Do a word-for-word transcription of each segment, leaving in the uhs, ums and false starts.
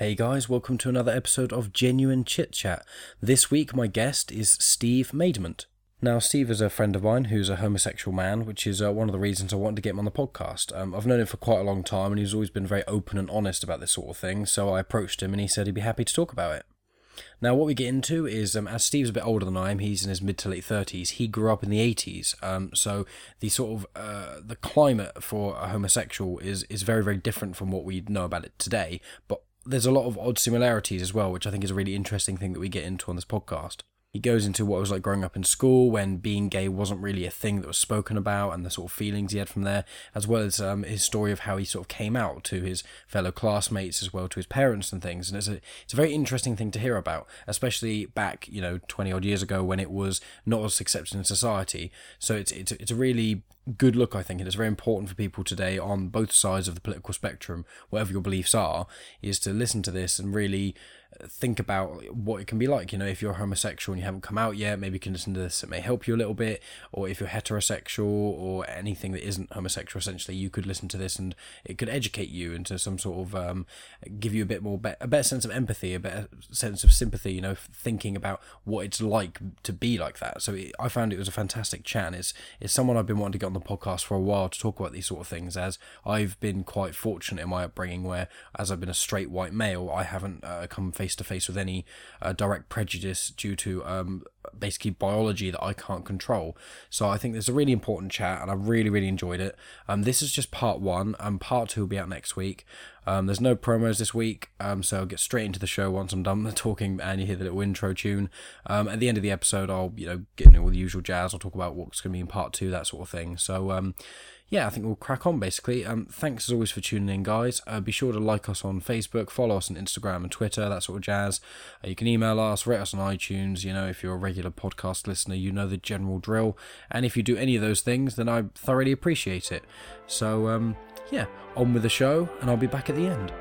Hey guys, welcome to another episode of Genuine Chit Chat. This week my guest is Steve Maidment. Now Steve is a friend of mine who's a homosexual man, which is uh, one of the reasons I wanted to get him on the podcast. Um, I've known him for quite a long time and he's always been very open and honest about this sort of thing, so I approached him and he said he'd be happy to talk about it. Now what we get into is, um, as Steve's a bit older than I am, he's in his mid to late thirties, he grew up in the eighties, um, so the sort of, uh, the climate for a homosexual is, is very, very different from what we know about it today, but there's a lot of odd similarities as well, which I think is a really interesting thing that we get into on this podcast. He goes into what it was like growing up in school when being gay wasn't really a thing that was spoken about and the sort of feelings he had from there, as well as um, his story of how he sort of came out to his fellow classmates as well, to his parents and things. And it's a, it's a very interesting thing to hear about, especially back, you know, twenty odd years ago when it was not as accepted in society. So it's, it's, it's a really good look, I think, and it's very important for people today on both sides of the political spectrum, whatever your beliefs are, is to listen to this and really think about what it can be like. You know, if you're homosexual and you haven't come out yet, maybe you can listen to this, it may help you a little bit. Or if you're heterosexual or anything that isn't homosexual, essentially, you could listen to this and it could educate you into some sort of um give you a bit more be- a better sense of empathy, a better sense of sympathy, you know, thinking about what it's like to be like that. So it, I found it was a fantastic chat, and it's, it's someone I've been wanting to get on the podcast for a while to talk about these sort of things, as I've been quite fortunate in my upbringing where, as I've been a straight white male, I haven't uh, come face to face with any uh, direct prejudice due to um, basically biology that I can't control. So I think there's a really important chat, and I really, really enjoyed it. Um, this is just part one, and part two will be out next week. Um, there's no promos this week, um, so I'll get straight into the show once I'm done talking and you hear the little intro tune. Um, at the end of the episode, I'll, you know, get into all the usual jazz. I'll talk about what's going to be in part two, that sort of thing. So, um, yeah, I think we'll crack on, basically. Um, thanks, as always, for tuning in, guys. Uh, be sure to like us on Facebook, follow us on Instagram and Twitter, that sort of jazz. Uh, you can email us, rate us on iTunes. You know, if you're a regular podcast listener, you know the general drill. And if you do any of those things, then I thoroughly appreciate it. So, um, yeah, on with the show, and I'll be back at the end.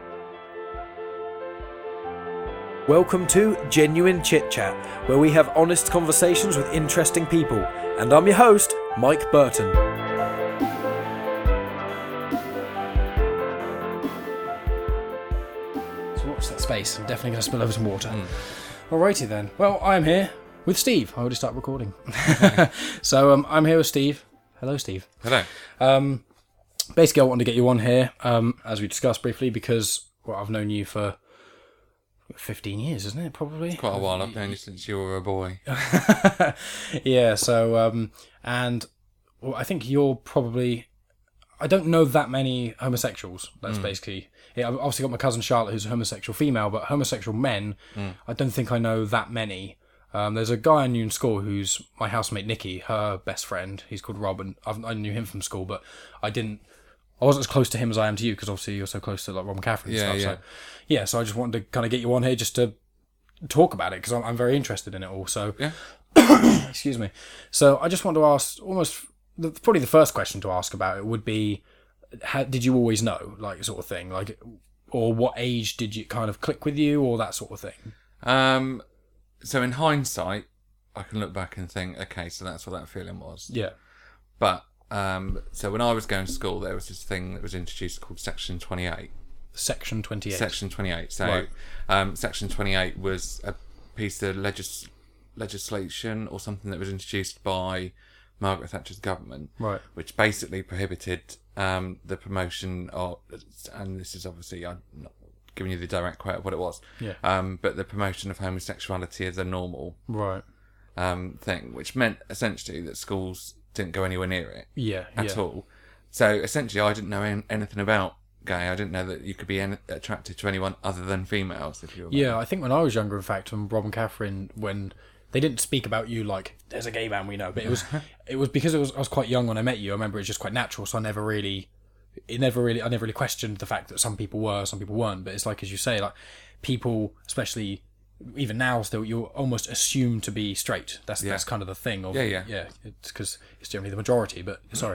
Welcome to Genuine Chit Chat, where we have honest conversations with interesting people. And I'm your host, Mike Burton. That space. I'm definitely going to spill over some water. Mm. Alrighty then. Well, I'm here with Steve. I already start recording. so um, I'm here with Steve. Hello, Steve. Hello. Um, basically, I wanted to get you on here, um, as we discussed briefly, because well, I've known you for fifteen years, isn't it? Probably. It's quite a while. I've known you since you were a boy. yeah. So um, and well, I think you're probably. I don't know that many homosexuals. That's mm. basically it. I've obviously got my cousin Charlotte, who's a homosexual female, but homosexual men, mm. I don't think I know that many. Um, there's a guy I knew in school who's my housemate Nikki, her best friend. He's called Rob, and I've, I knew him from school, but I didn't. I wasn't as close to him as I am to you, because obviously you're so close to like Rob and Catherine and yeah, stuff. Yeah. So yeah, so I just wanted to kind of get you on here just to talk about it, because I'm, I'm very interested in it all. So yeah. excuse me. So I just want to ask almost. The, probably the first question to ask about it would be, how, did you always know, like, sort of thing, like, or what age did it kind of click with you, or that sort of thing? Um, so in hindsight, I can look back and think, okay, so that's what that feeling was. Yeah. But um, so when I was going to school, there was this thing that was introduced called Section twenty-eight. Section twenty-eight. Section twenty-eight. So right. um, Section twenty-eight was a piece of legis- legislation or something that was introduced by Margaret Thatcher's government, right, which basically prohibited um, the promotion of, and this is obviously, I'm not giving you the direct quote of what it was, yeah, um, but the promotion of homosexuality as a normal right um, thing, which meant essentially that schools didn't go anywhere near it, yeah, at yeah. all. So essentially, I didn't know any- anything about gay. I didn't know that you could be en- attracted to anyone other than females. If you were yeah, I think when I was younger, in fact, when Rob and Catherine, when they didn't speak about you like there's a gay man we know, but it was it was because it was I was quite young when I met you. I remember it was just quite natural, so I never really, it never really, I never really questioned the fact that some people were, some people weren't. But it's like, as you say, like people, especially even now, still you're almost assumed to be straight. That's yeah. that's kind of the thing. Of, yeah, yeah, yeah. It's because it's generally the majority. But sorry.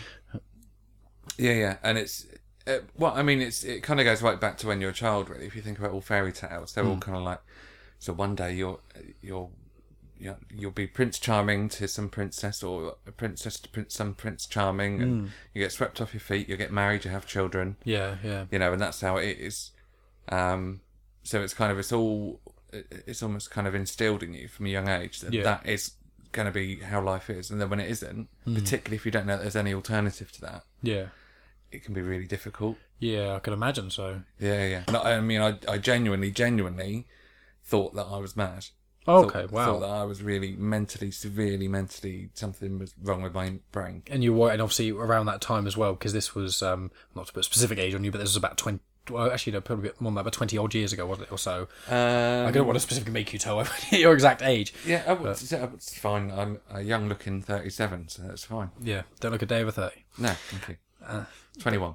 yeah, yeah, and it's. Uh, well, I mean, it's it kind of goes right back to when you're a child, really. If you think about all fairy tales, they're mm. all kind of like, so one day you're you're you know, you'll be Prince Charming to some princess, or a princess to prince, some Prince Charming, and mm. you get swept off your feet, you get married, you have children. Yeah, yeah. You know, and that's how it is. Um, so it's kind of it's all it's almost kind of instilled in you from a young age that Yeah. that is going to be how life is, and then when it isn't, mm. particularly if you don't know that there's any alternative to that, Yeah. it can be really difficult. Yeah, I can imagine so. Yeah, yeah. No, I mean, I, I genuinely, genuinely thought that I was mad. Oh, Thought- okay, wow. Thought that I was really mentally, severely mentally, something was wrong with my brain. And you were, and obviously around that time as well, because this was, um, not to put a specific age on you, but this was about twenty, well, actually, no, probably a bit more than that, about twenty odd years ago, wasn't it, or so? Um, I don't want to specifically make you tell your exact age. Yeah, I would, it's fine. I'm a young looking thirty-seven, so that's fine. Yeah, don't look a day over thirty. No, thank you. Uh, twenty-one.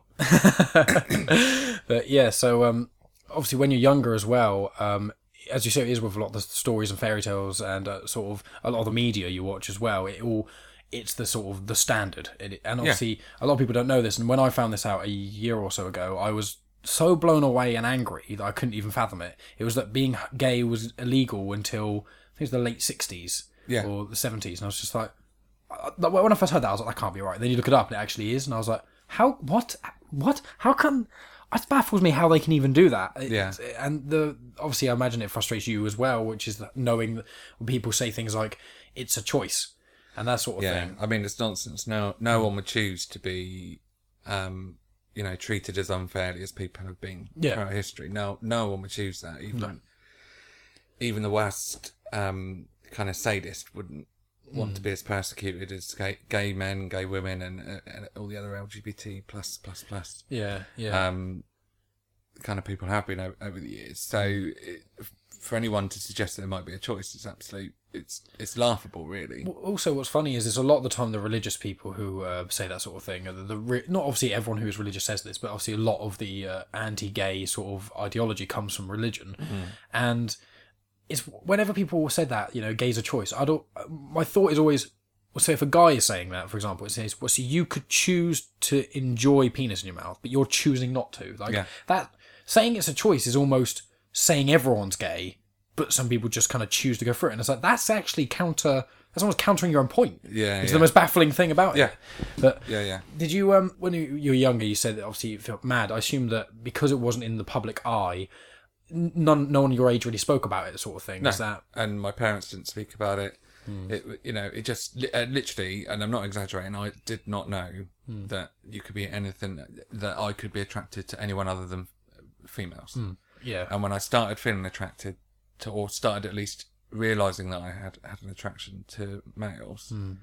But yeah, so um, obviously when you're younger as well, um, as you say, it is with a lot of the stories and fairy tales and uh, sort of a lot of the media you watch as well. It all it's the sort of the standard, it, and obviously yeah. a lot of people don't know this. And when I found this out a year or so ago, I was so blown away and angry that I couldn't even fathom it. It was that being gay was illegal until I think it was the late sixties yeah. or the seventies, and I was just like, when I first heard that, I was like, that can't be right. Then you look it up, and it actually is, and I was like, how? What? What? How come? It baffles me how they can even do that. It, yeah. And the obviously, I imagine it frustrates you as well, which is that knowing that when people say things like it's a choice and that sort of yeah. thing. I mean, it's nonsense. No, no one would choose to be, um, you know, treated as unfairly as people have been yeah. throughout history. No, no one would choose that. Even, no. even the worst um, kind of sadist wouldn't want mm. to be as persecuted as gay, gay men, gay women, and, uh, and all the other L G B T plus plus plus. Yeah, yeah. Um, kind of people have been over, over the years. So it, for anyone to suggest that there might be a choice, it's absolute. It's it's laughable, really. Also, what's funny is there's a lot of the time the religious people who uh, say that sort of thing. The, the re- not obviously everyone who is religious says this, but obviously a lot of the uh, anti-gay sort of ideology comes from religion, mm-hmm. and. It's whenever people said that, you know, gay's a choice. I don't. My thought is always, well, say if a guy is saying that, for example, it says, well, see, you could choose to enjoy penis in your mouth, but you're choosing not to. Like yeah. that, saying it's a choice is almost saying everyone's gay, but some people just kind of choose to go for it. And it's like that's actually counter. That's almost countering your own point. Yeah, it's yeah. the most baffling thing about yeah. it. But yeah, yeah. Did you um when you, you were younger, you said that obviously you felt mad. I assume that because it wasn't in the public eye. None, no one your age really spoke about it, sort of thing. No, Is that? And my parents didn't speak about it. Mm. It, you know, it just uh, literally, and I'm not exaggerating. I did not know mm. that you could be anything that I could be attracted to anyone other than females. Mm. Yeah. And when I started feeling attracted to, or started at least realizing that I had had an attraction to males, mm.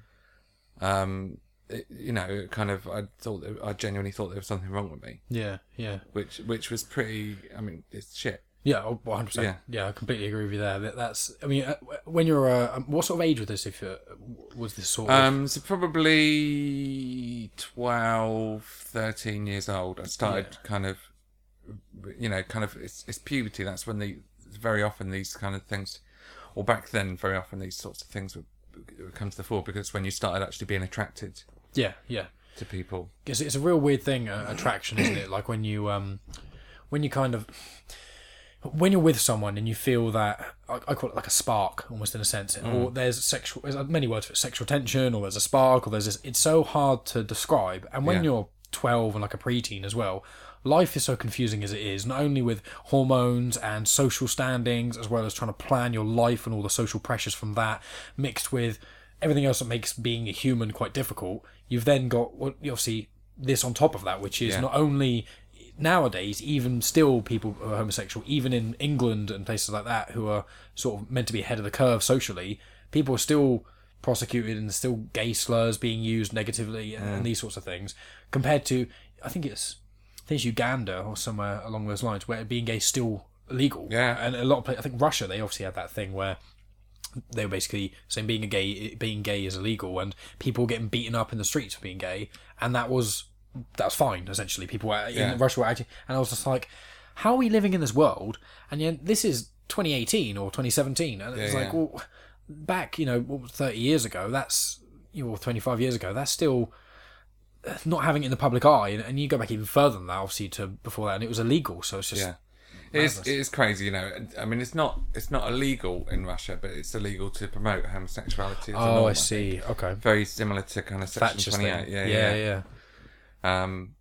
um, it, you know, it kind of, I thought, that, I genuinely thought there was something wrong with me. Yeah, yeah. Which, which was pretty. I mean, it's shit. Yeah, one hundred percent. Yeah, I completely agree with you there. That, that's, I mean, when you're, uh, what sort of age was this? If uh, was this sort of? Um, so probably twelve, thirteen years old. I started yeah. kind of, you know, kind of it's, it's puberty. That's when the very often these kind of things, or back then, very often these sorts of things would, would come to the fore because when you started actually being attracted. Yeah, yeah. To people. Because it's a real weird thing, uh, attraction, isn't it? Like when you, um, when you kind of. When you're with someone and you feel that, I, I call it like a spark, almost in a sense, mm. or there's sexual, there's many words for it, sexual tension, or there's a spark, or there's this, it's so hard to describe. And when yeah. you're twelve and like a preteen as well, life is so confusing as it is, not only with hormones and social standings, as well as trying to plan your life and all the social pressures from that, mixed with everything else that makes being a human quite difficult. You've then got, well, obviously, this on top of that, which is yeah. not only... Nowadays, even still, people who are homosexual, even in England and places like that, who are sort of meant to be ahead of the curve socially, people are still prosecuted and still gay slurs being used negatively and, mm. and these sorts of things. Compared to, I think it's, I think it's Uganda or somewhere along those lines, where being gay is still illegal. Yeah, and a lot of places, I think Russia, they obviously had that thing where they were basically saying being a gay, being gay is illegal, and people were getting beaten up in the streets for being gay, and that was. That's fine, essentially. People were, in yeah. Russia were acting, and I was just like, how are we living in this world? And yet, this is twenty eighteen or twenty seventeen, and it's yeah, like, yeah. well, back, you know, what was thirty years ago, that's, you know, twenty-five years ago, that's still not having it in the public eye, and, and you go back even further than that, obviously, to before that, and it was illegal, so it's just... Yeah. It is, it is crazy, you know. I mean, it's not it's not illegal in Russia, but it's illegal to promote homosexuality. As oh, a norm, I see. I Okay. Very similar to kind of Section twenty-eight. Yeah, yeah, yeah. yeah. Um,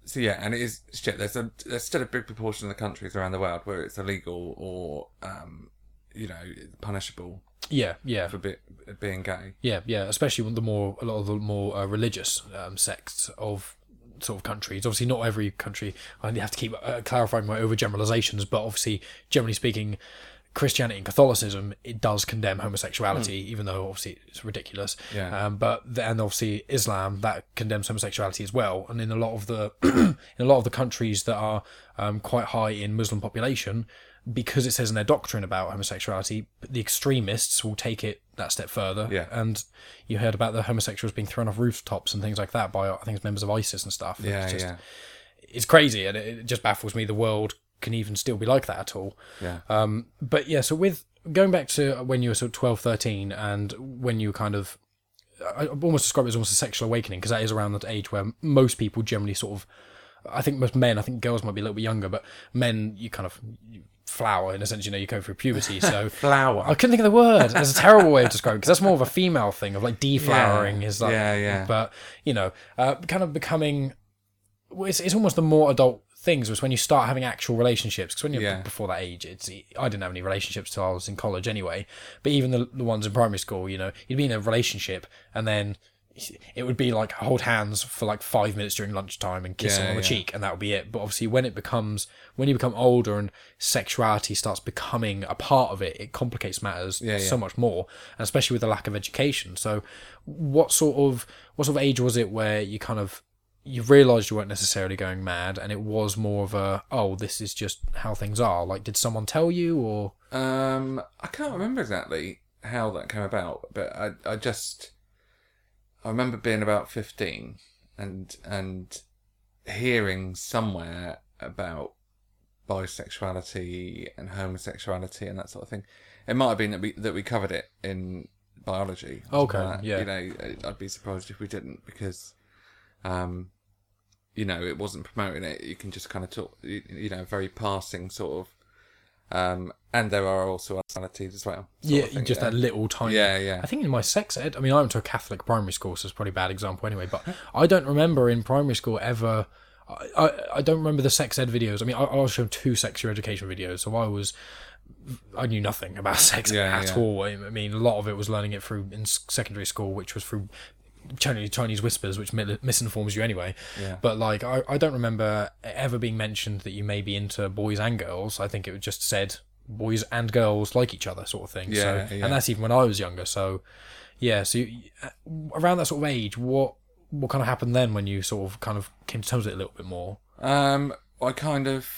so yeah, and it is shit. There's a there's still a big proportion of the countries around the world where it's illegal or um, you know, punishable. Yeah, yeah, for be, being gay. Yeah, yeah. Especially with the more a lot of the more uh, religious um, sects of sort of countries. Obviously, not every country. I have to keep uh, clarifying my overgeneralizations, but obviously, generally speaking, Christianity and Catholicism, it does condemn homosexuality, mm. even though obviously it's ridiculous. Yeah. Um, but and obviously Islam, that condemns homosexuality as well. And in a lot of the in a lot of the countries that are um, quite high in Muslim population, because it says in their doctrine about homosexuality, the extremists will take it that step further. Yeah. And you heard about the homosexuals being thrown off rooftops and things like that by, I think it's members of ISIS and stuff. Yeah, it's just, yeah. It's crazy, and it, it just baffles me the world can even still be like that at all. Yeah. Um, but yeah, so with going back to when you were sort of twelve, thirteen, and when you kind of, I almost describe it as almost a sexual awakening, because that is around that age where most people generally sort of, I think most men, I think girls might be a little bit younger, but men, you kind of you flower in a sense, you know, you go through puberty. So flower. I couldn't think of the word. It's a terrible way of describing it, because that's more of a female thing of like deflowering yeah. is like, yeah, yeah. But you know, uh, kind of becoming, it's, it's almost the more adult things was when you start having actual relationships, because when you're yeah. before that age, it's I didn't have any relationships till I was in college anyway, but even the, the ones in primary school, you know, you'd be in a relationship and then it would be like hold hands for like five minutes during lunchtime and kiss yeah, them on the yeah. cheek, and that would be it. But obviously when it becomes when you become older and sexuality starts becoming a part of it, it complicates matters yeah, so yeah. much more, and especially with the lack of education. So what sort of what sort of age was it where you kind of you realised you weren't necessarily going mad, and it was more of a, oh, this is just how things are? Like, did someone tell you, or? Um, I can't remember exactly how that came about, but I, I just, I remember being about fifteen and and hearing somewhere about bisexuality and homosexuality and that sort of thing. It might have been that we that we covered it in biology. Okay, like yeah. You know, I'd be surprised if we didn't, because, um. you know, it wasn't promoting it. You can just kind of talk, you, you know, very passing sort of, um, and there are also personalities as well. Yeah, thing, just yeah. that little tiny. Yeah, yeah. I think in my sex ed, I mean, I went to a Catholic primary school, so it's probably a bad example anyway, but I don't remember in primary school ever, I, I, I don't remember the sex ed videos. I mean, I, I was shown two sexual education videos, so I was, I knew nothing about sex yeah, at yeah. all. I mean, a lot of it was learning it through in secondary school, which was through Chinese, Chinese whispers, which misinforms you anyway. Yeah. But like, I, I don't remember ever being mentioned that you may be into boys and girls. I think it was just said boys and girls like each other, sort of thing. Yeah, so, yeah. And that's even when I was younger. So, yeah. So you, around that sort of age, what what kind of happened then when you sort of kind of came to terms with it a little bit more? Um, I kind of,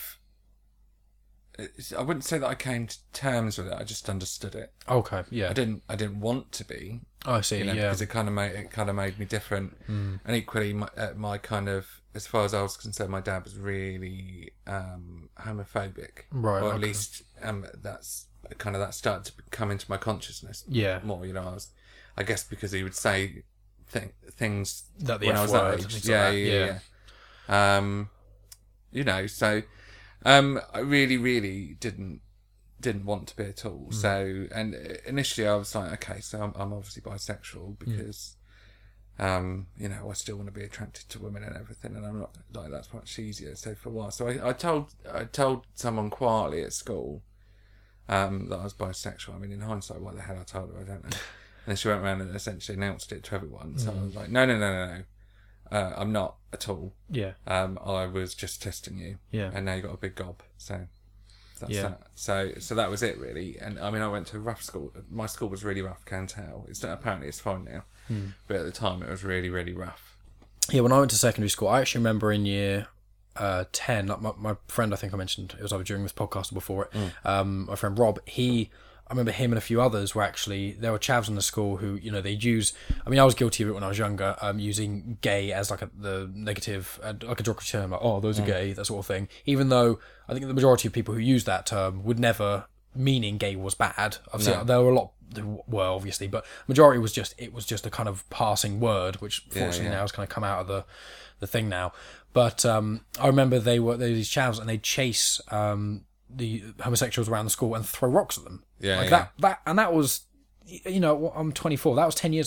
I wouldn't say that I came to terms with it. I just understood it. Okay. Yeah. I didn't. I didn't want to be. Oh, I see. You know, yeah. because it kind of made it kind of made me different, mm. and equally, my, uh, my kind of, as far as I was concerned, my dad was really um, homophobic, Right. or at okay. least um, that's kind of that started to come into my consciousness. Yeah. More, you know, I was, I guess, because he would say th- things That the when F I was word that and age. things Yeah, like that, yeah, yeah. yeah. Um, you know, so um, I really, really didn't. didn't want to be at all. Mm. So, and initially I was like, okay, so I'm, I'm obviously bisexual because, mm. um, you know, I still want to be attracted to women and everything, and I'm not like that's much easier. So for a while, so I, I told I told someone quietly at school, um, that I was bisexual. I mean, in hindsight, what the hell I told her, I don't know. And then she went around and essentially announced it to everyone. So mm. I was like, no, no, no, no, no. Uh, I'm not at all. Yeah. Um, I was just testing you. Yeah. And now you got a big gob. So. That's yeah. that. So, so that was it really. And I mean, I went to a rough school. My school was really rough, can tell. It's apparently it's fine now, mm. but at the time it was really, really rough. Yeah, when I went to secondary school, I actually remember in year uh, ten, like my, my friend, I think I mentioned, it was either during this podcast or before it, mm. um, my friend Rob, he, I remember him and a few others were actually, there were chavs in the school who, you know, they'd use, I mean, I was guilty of it when I was younger, um, using gay as like a, the negative, uh, like a derogatory term, like, oh, those are mm. gay, that sort of thing. Even though I think the majority of people who use that term would never, meaning gay was bad. Obviously, no. There were a lot, there were obviously, but majority was just, it was just a kind of passing word, which fortunately yeah, yeah. now has kind of come out of the, the thing now. But um, I remember they were, they were these chavs and they'd chase um, the homosexuals around the school and throw rocks at them. Yeah, like yeah. that, that, and that was, you know, I'm twenty-four. That was ten years ago.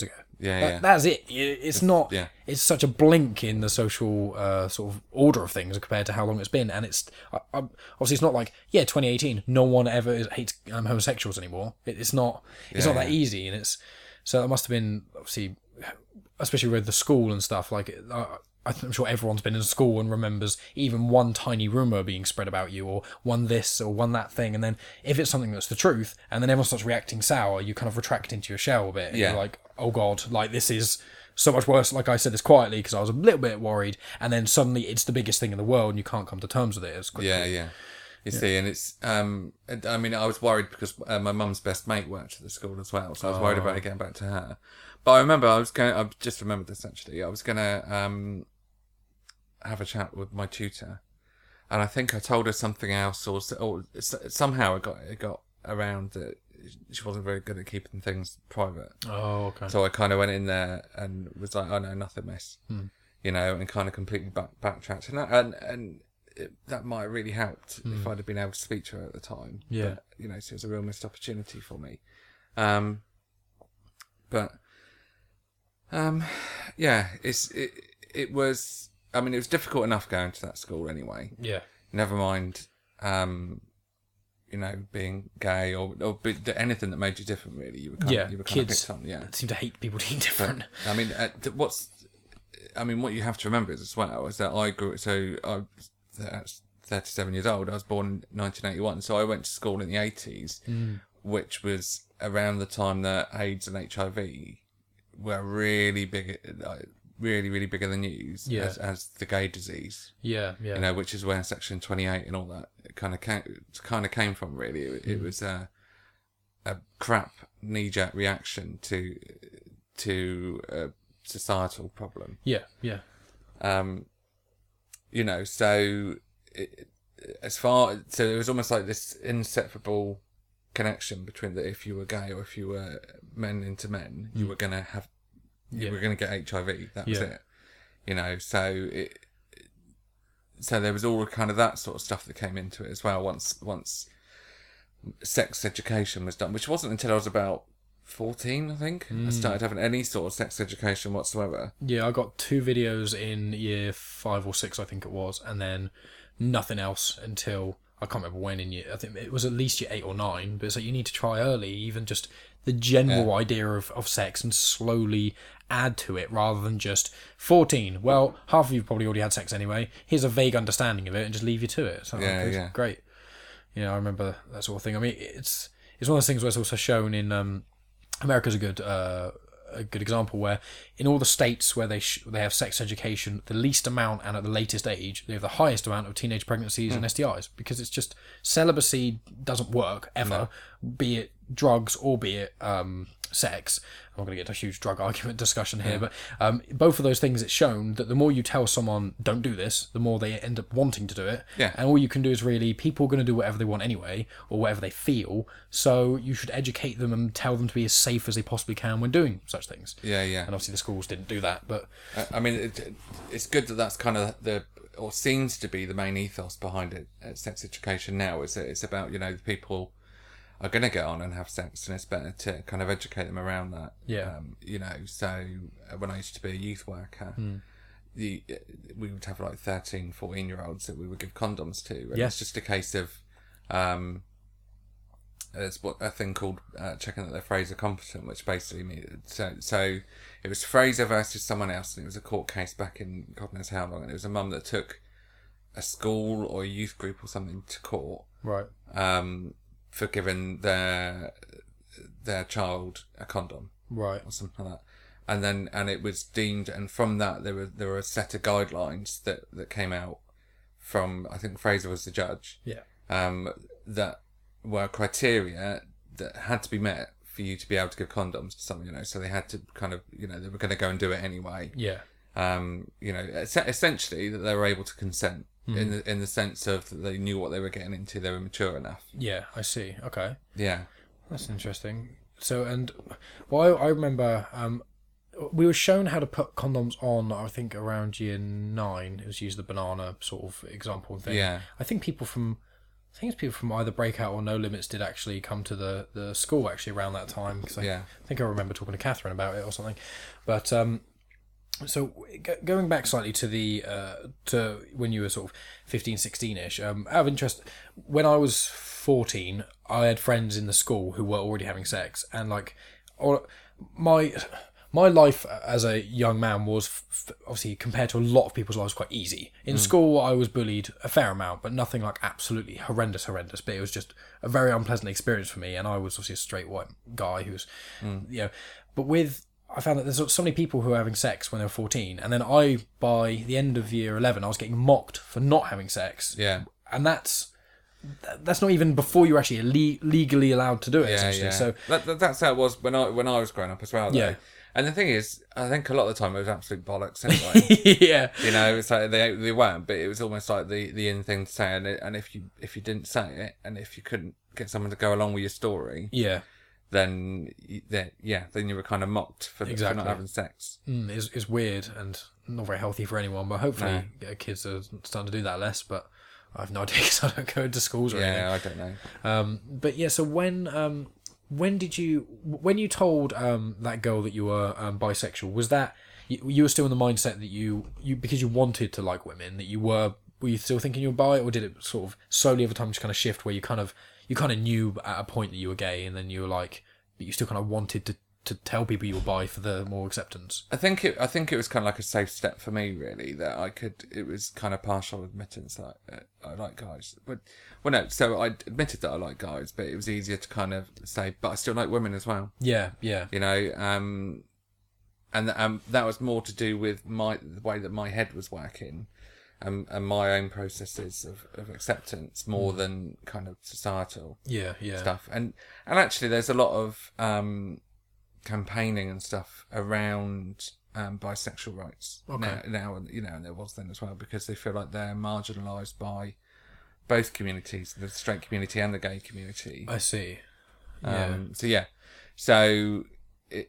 Yeah, that, yeah. That's it. It's not. Yeah. It's such a blink in the social uh, sort of order of things compared to how long it's been, and it's I, I, obviously it's not like yeah, twenty eighteen. No one ever is, hates um, homosexuals anymore. It, it's not. It's Yeah, not that yeah. easy, and it's so it must have been obviously, especially with the school and stuff. Like uh, I'm sure everyone's been in school and remembers even one tiny rumor being spread about you, or one this or one that thing, and then if it's something that's the truth, and then everyone starts reacting sour, you kind of retract into your shell a bit. And Yeah. You're like, oh god, like this is so much worse. Like I said this quietly because I was a little bit worried, and then suddenly it's the biggest thing in the world, and you can't come to terms with it as quickly. Yeah, yeah. You see, and it's, um, and, I mean, I was worried because uh, my mum's best mate worked at the school as well, so I was worried about it getting back to her. But I remember I was going, I just remembered this actually, I was going to um, have a chat with my tutor, and I think I told her something else, or, or somehow it got, it got around that she wasn't very good at keeping things private. Oh, okay. So I kind of went in there and was like, oh no, nothing, miss. Hmm. You know, and kind of completely back, backtracked. And, that, and, and it, that might have really helped if I'd have been able to speak to her at the time. Yeah. But, you know, so it was a real missed opportunity for me. Um, but, um, yeah, it's, it, it was, I mean, it was difficult enough going to that school anyway. Yeah. Never mind, um, you know, being gay or, or be, anything that made you different, really. You were kind Yeah, of, you were kind of kids picked on, yeah. seem to hate people being different. I mean, uh, what's, I mean, what you have to remember is as well is that I grew. So I was thirty-seven years old. I was born in nineteen eighty-one. So I went to school in the eighties, Mm. which was around the time that AIDS and H I V were really big, like, really, really big in the news Yeah. as, as the gay disease. Yeah, yeah. You know, which is where Section twenty-eight and all that kind of came, kind of came from. Really, it, it was a a crap knee-jerk reaction to to a societal problem. Yeah, yeah. Um, you know, so it, as far so it was almost like this inseparable connection between that if you were gay or if you were men into men, you were gonna have you Yeah. were gonna get H I V. That was Yeah. it. You know, so it so there was all kind of that sort of stuff that came into it as well. Once once sex education was done, which wasn't until I was about fourteen, I think. I started having any sort of sex education whatsoever. Yeah, I got two videos in year five or six, I think it was, and then nothing else until I can't remember when in year. I think it was at least year eight or nine. But it's like you need to try early, even just the general Yeah. idea of, of sex, and slowly add to it rather than just fourteen. Well, half of you probably already had sex anyway. Here's a vague understanding of it, and just leave you to it. So Yeah, it's yeah. great. Yeah, I remember that sort of thing. I mean, it's it's one of those things where it's also shown in. Um, America's a good uh, a good example where in all the states where they sh- they have sex education, the least amount and at the latest age, they have the highest amount of teenage pregnancies and S T Is, because it's just celibacy doesn't work ever, be it drugs or be it um, sex. I'm not going to get into a huge drug argument discussion here, but um, both of those things, it's shown that the more you tell someone don't do this, the more they end up wanting to do it. Yeah. And all you can do is really, people are going to do whatever they want anyway, or whatever they feel. So you should educate them and tell them to be as safe as they possibly can when doing such things. Yeah, yeah. And obviously the schools didn't do that, but I I mean, it, it's good that that's kind of the, or seems to be the main ethos behind it. Uh, sex education now is that it's about, you know, the people are going to get on and have sex, and it's better to kind of educate them around that. Yeah. Um, you know, so uh, when I used to be a youth worker, the uh, we would have like thirteen, fourteen year olds that we would give condoms to. And Yeah. it's just a case of, um, there's what a thing called uh, checking that they're Fraser competent, which basically means so so it was Fraser versus someone else, and it was a court case back in God knows how long, and it was a mum that took a school or a youth group or something to court right. um, for giving their their child a condom Right. or something like that, and then and it was deemed, and from that there were there were a set of guidelines that that came out from, I think Fraser was the judge, Yeah. um, that were criteria that had to be met for you to be able to give condoms to someone, you know, so they had to kind of, you know, they were going to go and do it anyway. Yeah. Um, you know, es- essentially that they were able to consent in the in the sense of that they knew what they were getting into, they were mature enough. Yeah, I see. Okay. Yeah. That's interesting. So, and well, I, I remember um, we were shown how to put condoms on, I think, around year nine. It was used the banana sort of example thing. Yeah. I think people from I think it's people from either Breakout or No Limits did actually come to the, the school actually around that time. Cause I, Yeah. I think I remember talking to Catherine about it or something. But um, so g- going back slightly to the uh, to when you were sort of fifteen, sixteen-ish, um, out of interest, when I was fourteen, I had friends in the school who were already having sex, and like, or my my life as a young man was f- obviously compared to a lot of people's lives quite easy. In mm. school, I was bullied a fair amount, but nothing like absolutely horrendous, horrendous. But it was just a very unpleasant experience for me, and I was obviously a straight white guy who's, mm. you know, but with. I found that there's so many people who are having sex when they're fourteen, and then I, by the end of year eleven, I was getting mocked for not having sex. Yeah, and that's that's not even before you're actually le- legally allowed to do it. Yeah, essentially. yeah. So that, that, that's how it was when I when I was growing up as well. Though. Yeah, and the thing is, I think a lot of the time it was absolute bollocks anyway. yeah, you know, it's like they they weren't, but it was almost like the, the in thing to say, and, it, and if you if you didn't say it, and if you couldn't get someone to go along with your story, yeah. then, then yeah, then you were kind of mocked for, exactly. for not having sex. Mm, it's, it's weird and not very healthy for anyone, but hopefully no. kids are starting to do that less, but I have no idea because I don't go into schools or yeah, anything. Yeah, I don't know. Um, but yeah, so when um, when did you, when you told um, that girl that you were um, bisexual, was that, you, you were still in the mindset that you, you, because you wanted to like women, that you were, were you still thinking you were bi, or did it sort of slowly over time just kind of shift where you kind of, you kind of knew at a point that you were gay, and then you were like, but you still kind of wanted to, to tell people you were bi for the more acceptance? I think it. I think it was kind of like a safe step for me, really. That I could. It was kind of partial admittance that I, I like guys, but well, no. So I admitted that I like guys, but it was easier to kind of say, but I still like women as well. Yeah, yeah. You know, um, and um, that was more to do with my the way that my head was working. And, and my own processes of, of acceptance more mm. than kind of societal yeah, yeah. stuff. And and actually there's a lot of um, campaigning and stuff around um, bisexual rights okay. now, now, you know, and there was then as well, because they feel like they're marginalised by both communities, the straight community and the gay community. I see. Yeah. Um, so yeah, so it,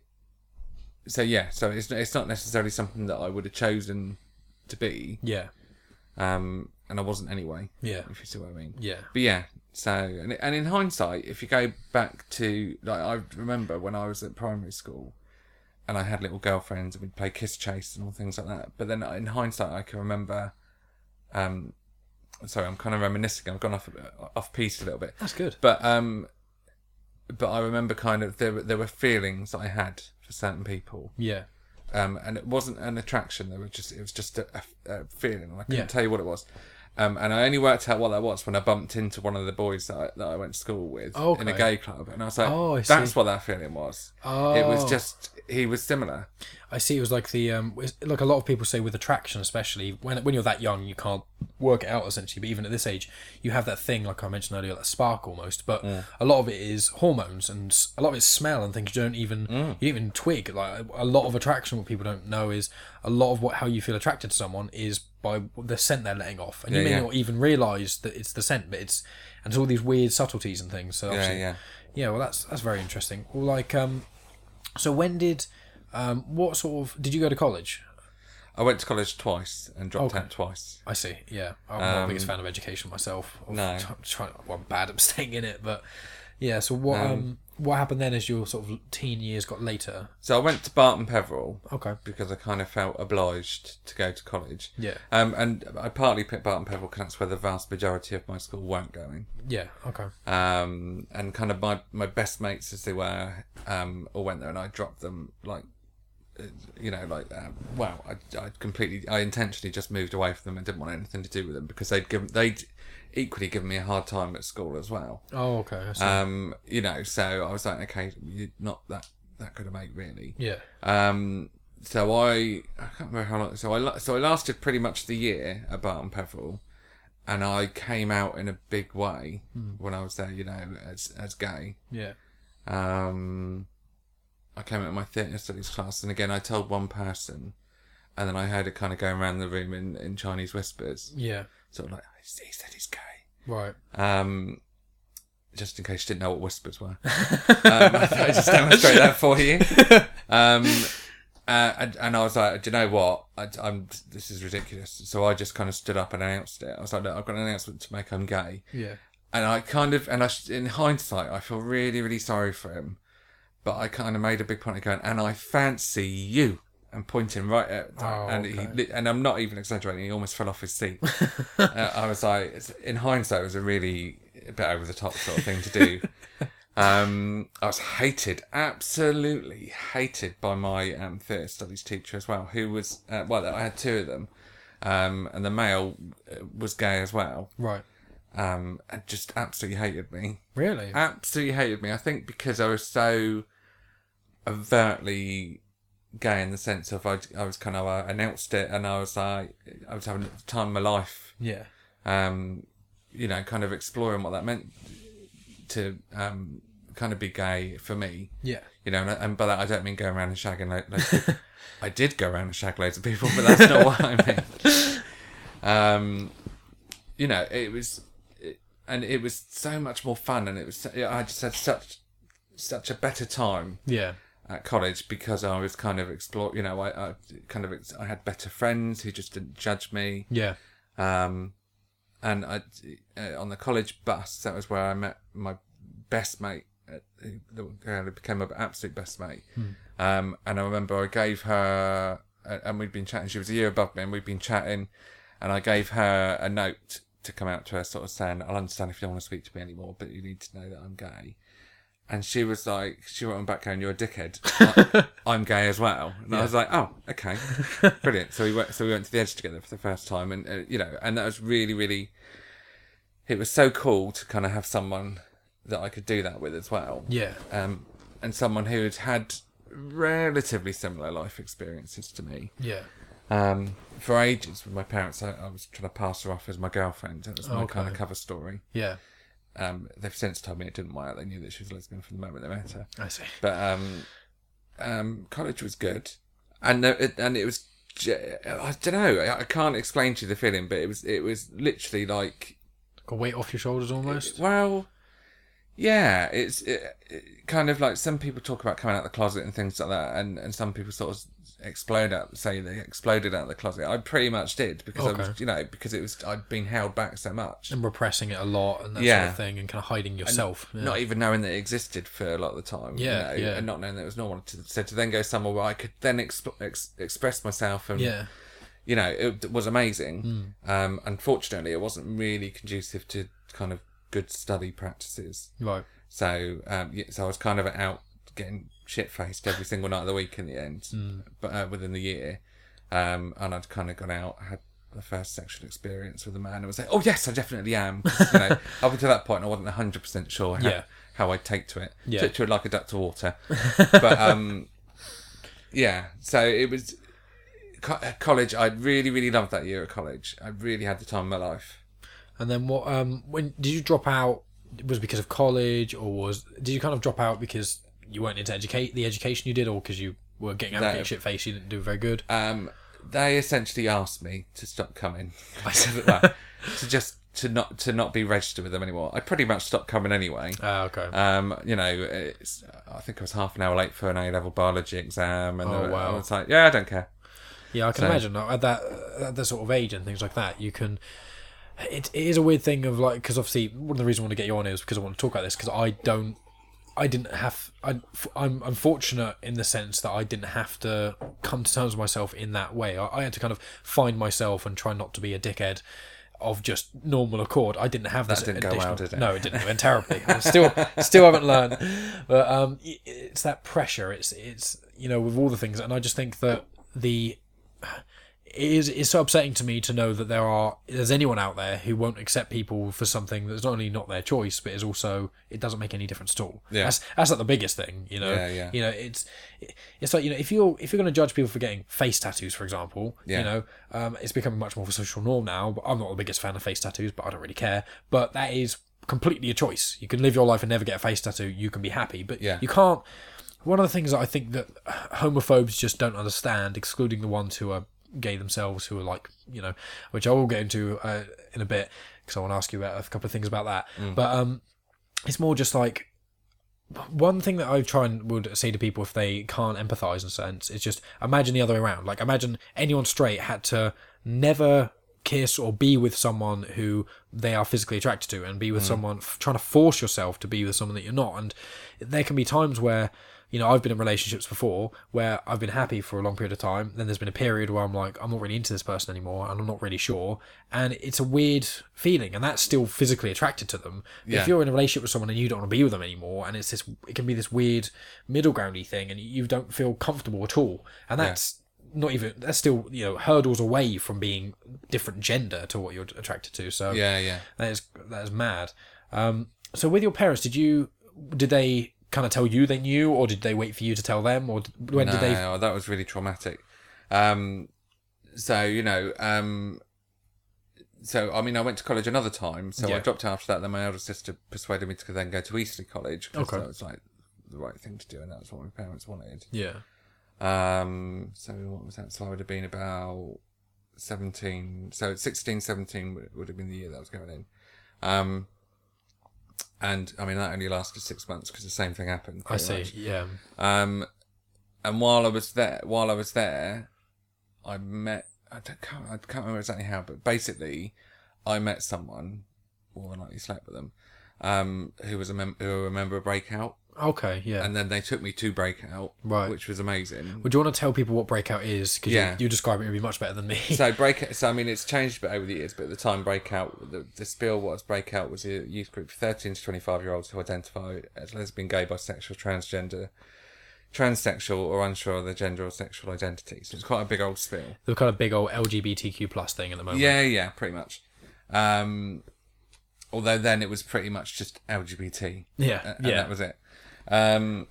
so yeah, so it's it's not necessarily something that I would have chosen to be. Yeah. Um, and I wasn't anyway. Yeah. If you see what I mean. Yeah. But yeah, so, and, and in hindsight, if you go back to, like, I remember when I was at primary school and I had little girlfriends and we'd play kiss chase and all things like that. But then in hindsight, I can remember, um, sorry, I'm kind of reminiscing. I've gone off, off piece a little bit. That's good. But, um, but I remember kind of, there, there were feelings that I had for certain people. Yeah. Um, and it wasn't an attraction. There was just it was just a, a, a feeling. I couldn't yeah. tell you what it was. Um, and I only worked out what that was when I bumped into one of the boys that I, that I went to school with okay. in a gay club, and I was like, oh, I "That's see. what that feeling was." Oh. It was just he was similar. I see. It was like the um, like a lot of people say with attraction, especially when when you're that young, you can't work it out essentially. But even at this age, you have that thing, like I mentioned earlier, that spark almost. But mm. a lot of it is hormones, and a lot of it's smell and things you don't even mm. you don't even twig. Like a lot of attraction, what people don't know is a lot of what how you feel attracted to someone is by the scent they're letting off, and yeah, you may yeah. not even realise that it's the scent, but it's and it's all these weird subtleties and things. So yeah, yeah, yeah. Well, that's that's very interesting. Well, like um, so when did um, what sort of did you go to college? I went to college twice and dropped okay. out twice. I see. Yeah, I'm not um, the biggest fan of education myself. No, I'm trying. Well, I'm bad at staying in it, but yeah. So what um, um what happened then as your sort of teen years got later? So I went to Barton Peveril. Okay. Because I kind of felt obliged to go to college. Yeah. Um, and I partly picked Barton Peveril because that's where the vast majority of my school weren't going. Yeah. Okay. Um, and kind of my, my best mates as they were, um, all went there, and I dropped them like, you know, like uh, wow, I I completely, I intentionally just moved away from them and didn't want anything to do with them because they'd given they'd equally given me a hard time at school as well. Oh, okay. I see. Um, you know, so I was like, okay, you're not that that good a mate, really. Yeah. Um, so I I can't remember how long. So I so I lasted pretty much the year at Barton Peveril, and I came out in a big way hmm. when I was there. You know, as as gay. Yeah. Um. I came out of my theatre studies class, and again, I told one person, and then I heard it kind of going around the room in, in Chinese whispers. Yeah. Sort of like, he said he's gay. Right. Um, just in case you didn't know what whispers were. um, I thought I'd just demonstrate that for you. Um, uh, and, and I was like, do you know what? I, I'm. This is ridiculous. So I just kind of stood up and announced it. I was like, look, I've got an announcement to make. I'm gay. Yeah. and I kind of, and I, in hindsight, I feel really, really sorry for him. But I kind of made a big point of going, and I fancy you, and pointing right at, Oh, and okay. he, and I'm not even exaggerating. He almost fell off his seat. uh, I was like, in hindsight, it was a really a bit over the top sort of thing to do. um, I was hated, absolutely hated by my um, theatre studies teacher as well, who was uh, well, I had two of them, um, and the male was gay as well. Right. Um, and just absolutely hated me. Really? Absolutely hated me. I think because I was so overtly gay in the sense of I, I was kind of uh, announced it, and I was like, I was having the time of my life. Yeah. Um, you know, kind of exploring what that meant to um kind of be gay for me. Yeah. You know, and, and by that I don't mean going around and shagging loads of people. I did go around and shag loads of people, but that's not what I mean. Um, you know, it was, it, and it was so much more fun, and it was. I just had such such a better time. Yeah. At college because I was kind of explore, you know, I, I kind of I had better friends who just didn't judge me. Yeah. Um, and I uh, on the college bus, that was where I met my best mate, uh, the girl who became my absolute best mate. Hmm. Um, and I remember I gave her, uh, and we'd been chatting. She was a year above me, and we'd been chatting, and I gave her a note to come out to her, sort of saying, "I'll understand if you don't want to speak to me anymore, but you need to know that I'm gay." And she was like, she wrote on back going, "You're a dickhead. I, I'm gay as well." And yeah. I was like, "Oh, okay, brilliant." So we went, so we went to the Edge together for the first time, and uh, you know, and that was really, really. It was so cool to kind of have someone that I could do that with as well. Yeah. Um, and someone who had had relatively similar life experiences to me. Yeah. Um, for ages with my parents, I, I was trying to pass her off as my girlfriend. That was my okay. kind of cover story. Yeah. Um, they've since told me it didn't work. They knew that she was lesbian from the moment they met her. I see. But um, um, college was good, and it, and it was. I don't know. I can't explain to you the feeling, but it was it was literally like a weight off your shoulders almost. It, well, yeah. It's it, it kind of like some people talk about coming out of the closet and things like that, and, and some people sort of explode out, say they exploded out of the closet. I pretty much did because okay. I was, you know, because it was I'd been held back so much and repressing it a lot and that yeah. sort of thing, and kind of hiding yourself, yeah. yeah. not even knowing that it existed for a lot of the time. Yeah, you know, yeah. and not knowing that it was normal. To, so to then go somewhere where I could then exp- ex- express myself and yeah. you know, it was amazing. Mm. Um, unfortunately, it wasn't really conducive to kind of good study practices. Right. So, um, yeah, so I was kind of out getting shit faced every single night of the week in the end, mm. but uh, within the year, um, and I'd kind of gone out, had the first sexual experience with a man, and was like, "Oh yes, I definitely am." You know, up until that point, I wasn't a hundred percent sure how, yeah. how I'd take to it. Yeah. Took to it like a duck to water, but um, yeah. So it was. College, I really, really loved that year at college. I really had the time of my life. And then what? Um, when did you drop out? Was it because of college, or was did you kind of drop out because you weren't into educate the education you did, or because you were getting out no. getting shit faced, you didn't do very good? Um, they essentially asked me to stop coming. I said that to just to not to not be registered with them anymore. I pretty much stopped coming anyway. Ah, okay. Um, you know, it's, I think I was half an hour late for an A level biology exam, and oh, wow. I was like, yeah, I don't care. Yeah, I can so, imagine at that at that sort of age and things like that, you can. It, it is a weird thing of like, because obviously one of the reasons I want to get you on is because I want to talk about this, because I don't, I didn't have, I, I'm unfortunate in the sense that I didn't have to come to terms with myself in that way. I, I had to kind of find myself and try not to be a dickhead of just normal accord. I didn't have that this didn't go well, did it? No, it didn't. It went terribly. I still, still haven't learned. But um, it's that pressure. It's it's you know, with all the things, and I just think that the. It is it's so upsetting to me to know that there are there's anyone out there who won't accept people for something that's not only not their choice, but is also it doesn't make any difference at all. Yeah. That's that's like the biggest thing, you know. Yeah, yeah. You know, it's it's like, you know, if you're if you're going to judge people for getting face tattoos, for example, yeah. you know, um, it's becoming much more of a social norm now. But I'm not the biggest fan of face tattoos, but I don't really care. But that is completely a choice. You can live your life and never get a face tattoo. You can be happy, but yeah. you can't. One of the things that I think that homophobes just don't understand, excluding the ones who are gay themselves, who are like, you know, which I will get into uh, in a bit, because I want to ask you about a couple of things about that. Mm. But um, it's more just like, one thing that I try and would say to people if they can't empathise in a sense is just imagine the other way around. Like, imagine anyone straight had to never kiss or be with someone who they are physically attracted to, and be with mm. someone f- trying to force yourself to be with someone that you're not. And there can be times where, you know, I've been in relationships before where I've been happy for a long period of time. Then there's been a period where I'm like, I'm not really into this person anymore, and I'm not really sure. And it's a weird feeling, and that's still physically attracted to them. Yeah. If you're in a relationship with someone and you don't want to be with them anymore, and it's this, it can be this weird middle groundy thing, and you don't feel comfortable at all. And that's yeah. not even, that's still, you know, hurdles away from being different gender to what you're attracted to. So yeah, yeah, that is that is mad. Um, so with your parents, did you did they kind of tell you they knew, or did they wait for you to tell them, or when no, did they? No, that was really traumatic. Um, so you know, um, so I mean, I went to college another time, so yeah. I dropped out after that. Then my elder sister persuaded me to then go to Eastleigh College because okay. that was like the right thing to do, and that's what my parents wanted. Yeah. Um. So what was that? So I would have been about seventeen. So sixteen, seventeen would, would have been the year that I was going in. Um. And I mean that only lasted six months because the same thing happened. I see. Much. Yeah. Um, and while I was there, while I was there, I met. I don't, can't. I can't remember exactly how, but basically, I met someone, more than likely slept with them, um, who was a mem- who were a member of Breakout. Okay. Yeah. And then they took me to Breakout, right, which was amazing. Would you want to tell people what Breakout is? Because yeah. you, you describe it would be much better than me. So Breakout. So I mean, it's changed a bit over the years, but at the time, Breakout, the, the spiel was Breakout was a youth group for thirteen to twenty-five year olds who identify as lesbian, gay, bisexual, transgender, transsexual, or unsure of their gender or sexual identity. So it's quite a big old spiel. The kind of big old L G B T Q plus thing at the moment. Yeah, yeah, pretty much. Um, although then it was pretty much just L G B T. Yeah, uh, and yeah, that was it. Um,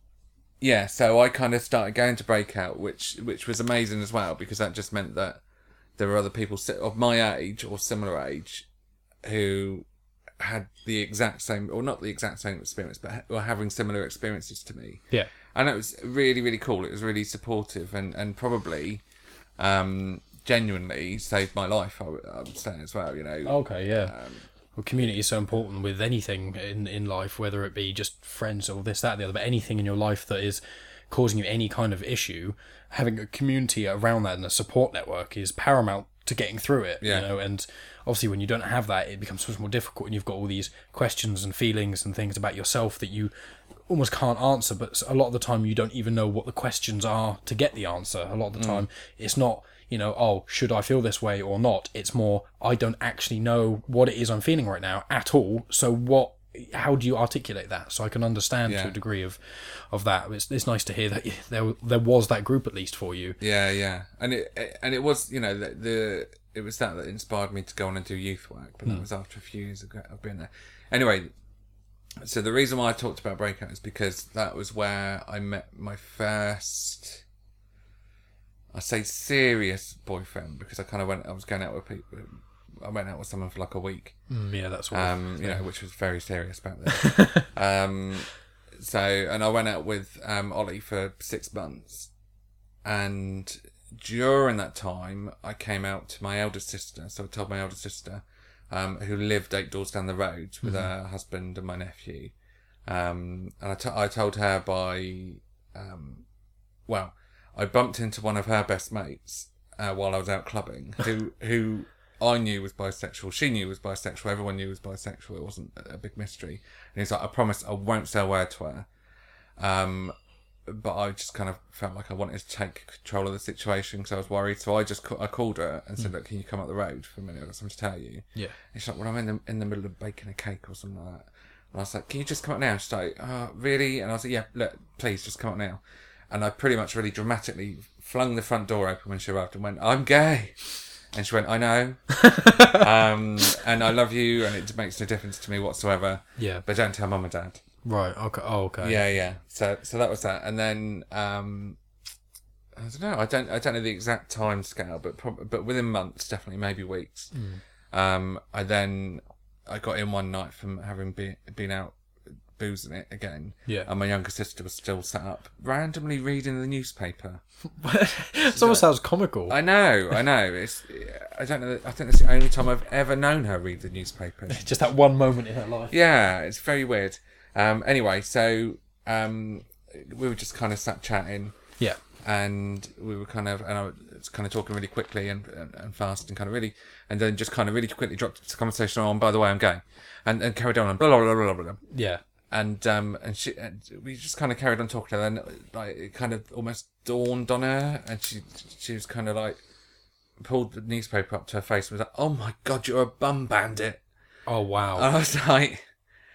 yeah, so I kind of started going to Breakout, which which was amazing as well, because that just meant that there were other people of my age or similar age who had the exact same, or not the exact same experience, but were having similar experiences to me. Yeah. And it was really, really cool. It was really supportive and, and probably um, genuinely saved my life, I would, I would say as well, you know. Okay, yeah. Um, Well, community is so important with anything in, in life, whether it be just friends or this, that, the other, but anything in your life that is causing you any kind of issue, having a community around that and a support network is paramount to getting through it. Yeah. You know, and obviously when you don't have that, it becomes much more difficult, and you've got all these questions and feelings and things about yourself that you almost can't answer, but a lot of the time you don't even know what the questions are to get the answer. A lot of the time, mm. it's not, you know, oh, should I feel this way or not? It's more, I don't actually know what it is I'm feeling right now at all. So what, how do you articulate that? So I can understand yeah. to a degree of, of that. It's, it's nice to hear that there, there was that group at least for you. Yeah, yeah. And it, and it was, you know, the, the it was that that inspired me to go on and do youth work, but that mm. was after a few years ago of being there. Anyway, so the reason why I talked about Breakout is because that was where I met my first, I say serious boyfriend, because I kind of went, I was going out with people, I went out with someone for like a week. Mm, yeah, that's what, um, you yeah. know, which was very serious back then. um, so, and I went out with um, Ollie for six months. And during that time, I came out to my elder sister. So I told my elder sister, um, who lived eight doors down the road with mm-hmm. her husband and my nephew. Um, and I, t- I told her by, um, well, I bumped into one of her best mates uh, while I was out clubbing, who who I knew was bisexual. She knew was bisexual. Everyone knew was bisexual. It wasn't a big mystery. And he's like, I promise I won't say a word to her. Um, but I just kind of felt like I wanted to take control of the situation because I was worried. So I just I called her and said, mm. look, can you come up the road for a minute? I've got something to tell you. Yeah. And she's like, well, I'm in the, in the middle of baking a cake or something like that. And I was like, can you just come up now? She's like, oh, really? And I was like, yeah, look, please just come up now. And I pretty much really dramatically flung the front door open when she arrived and went, I'm gay. And she went, I know. um, and I love you, and it makes no difference to me whatsoever. Yeah. But don't tell mum and dad. Right, okay. Oh, okay. Yeah, yeah. So so that was that. And then, um, I don't know, I don't I don't know the exact time scale, but prob- but within months, definitely, maybe weeks. Mm. Um, I then, I got in one night from having been, been out boozing it again. Yeah. And my younger sister was still sat up, randomly reading the newspaper. It almost sounds comical. I know, I know. It's, I don't know. I think that's the only time I've ever known her read the newspaper. Just that one moment in her life. Yeah, it's very weird. Um, anyway, so um, we were just kind of sat chatting. Yeah. And we were kind of, and I kind of talking really quickly and, and, and fast and kind of really, and then just kind of really quickly dropped the conversation on, by the way, I'm gay, and, and carried on and blah, blah, blah, blah, blah, blah. Yeah. And, um, and she, and we just kind of carried on talking, and then, like, it kind of almost dawned on her, and she, she was kind of like, pulled the newspaper up to her face and was like, oh my God, you're a bum bandit. Oh, wow. And I was like,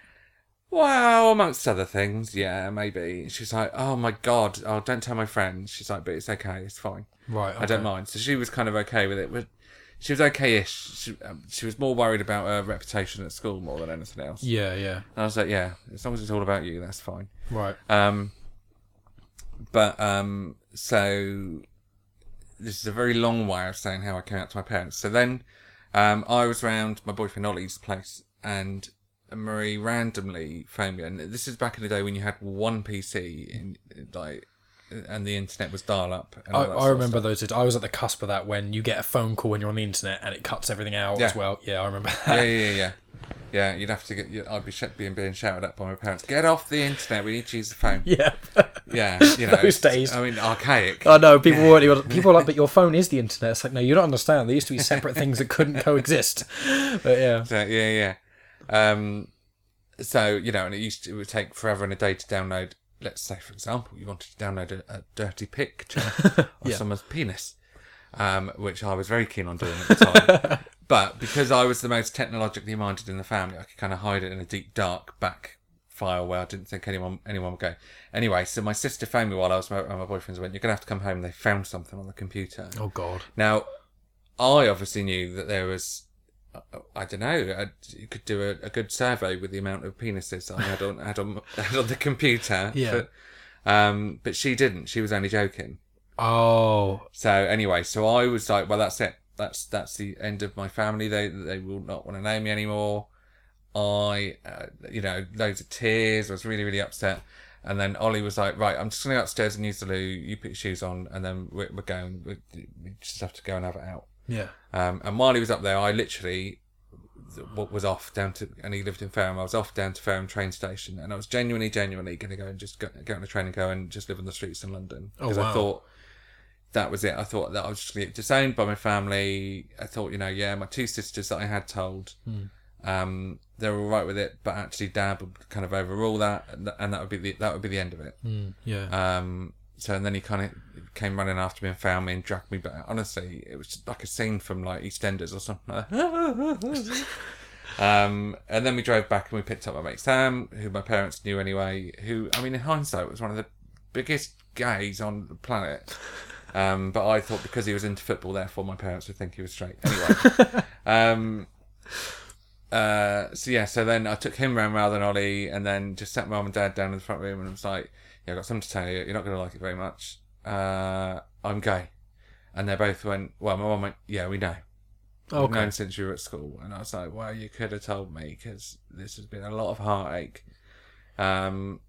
well, amongst other things, yeah, maybe. And she's like, oh my God, oh, don't tell my friends. She's like, but it's okay, it's fine. Right, okay. I don't mind. So she was kind of okay with it. But she was okay-ish. She, um, she was more worried about her reputation at school more than anything else. Yeah, yeah. And I was like, yeah, as long as it's all about you, that's fine. Right. Um, but, um, so this is a very long way of saying how I came out to my parents. So then um, I was round my boyfriend Ollie's place, and Marie randomly phoned me. And this is back in the day when you had one P C in, like, and the internet was dial-up. And I, all that I sort of remember stuff. those. I was at the cusp of that when you get a phone call when you're on the internet and it cuts everything out Yeah. as well. Yeah, I remember Yeah, that. yeah, yeah, yeah. Yeah, you'd have to get. you- I'd be sh- being being shouted at by my parents. Get off the internet. We need to use the phone. Yeah. Yeah, you know. Those days. I mean, archaic. I know, people were, people were like, but your phone is the internet. It's like, no, you don't understand. There used to be separate things that couldn't coexist. But yeah. So, yeah, yeah. Um, so you know, and it used to, it would take forever and a day to download. Let's say, for example, you wanted to download a, a dirty picture of Yeah. someone's penis, um, which I was very keen on doing at the time. But because I was the most technologically minded in the family, I could kind of hide it in a deep, dark back file where I didn't think anyone anyone would go. Anyway, so my sister phoned me while I was at my boyfriend's. Went, you're gonna have to come home. They found something on the computer. Oh God. Now, I obviously knew that there was. I don't know. I, you could do a, a good survey with the amount of penises I had on had on, had on the computer. Yeah. But, um, but she didn't. She was only joking. Oh. So anyway, so I was like, well, that's it. That's that's the end of my family. They they will not want to know me anymore. I, uh, you know, loads of tears. I was really really upset. And then Ollie was like, right, I'm just going to go upstairs and use the loo. You put your shoes on, and then we're, we're going. We, we just have to go and have it out. Yeah. Um, and while he was up there, I literally was off down to, and he lived in Fareham. I was off down to Fareham train station, and I was genuinely, genuinely going to go and just go, get on a train and go and just live on the streets in London, Oh, because wow. I thought that was it. I thought that I was just going to get disowned by my family. I thought, you know, yeah, my two sisters that I had told, Hmm. um, they were all right with it, but actually Dad would kind of overrule that, and, and that would be the that would be the end of it. Mm, yeah. Um, so and then he kind of came running after me and found me and dragged me back. Honestly, it was like a scene from like EastEnders or something like that. um, and then we drove back and we picked up my mate Sam, who my parents knew anyway, who, I mean, in hindsight, was one of the biggest gays on the planet. Um, but I thought because he was into football, therefore my parents would think he was straight. Anyway. um, uh, so yeah, so then I took him round rather than Ollie, and then just sat mum and dad down in the front room and was like, yeah, I've got something to tell you. You're not going to like it very much. Uh, I'm gay. And they both went, well, my mum went, yeah, we know. We've Okay. known since you were at school. And I was like, well, you could have told me, because this has been a lot of heartache. Um,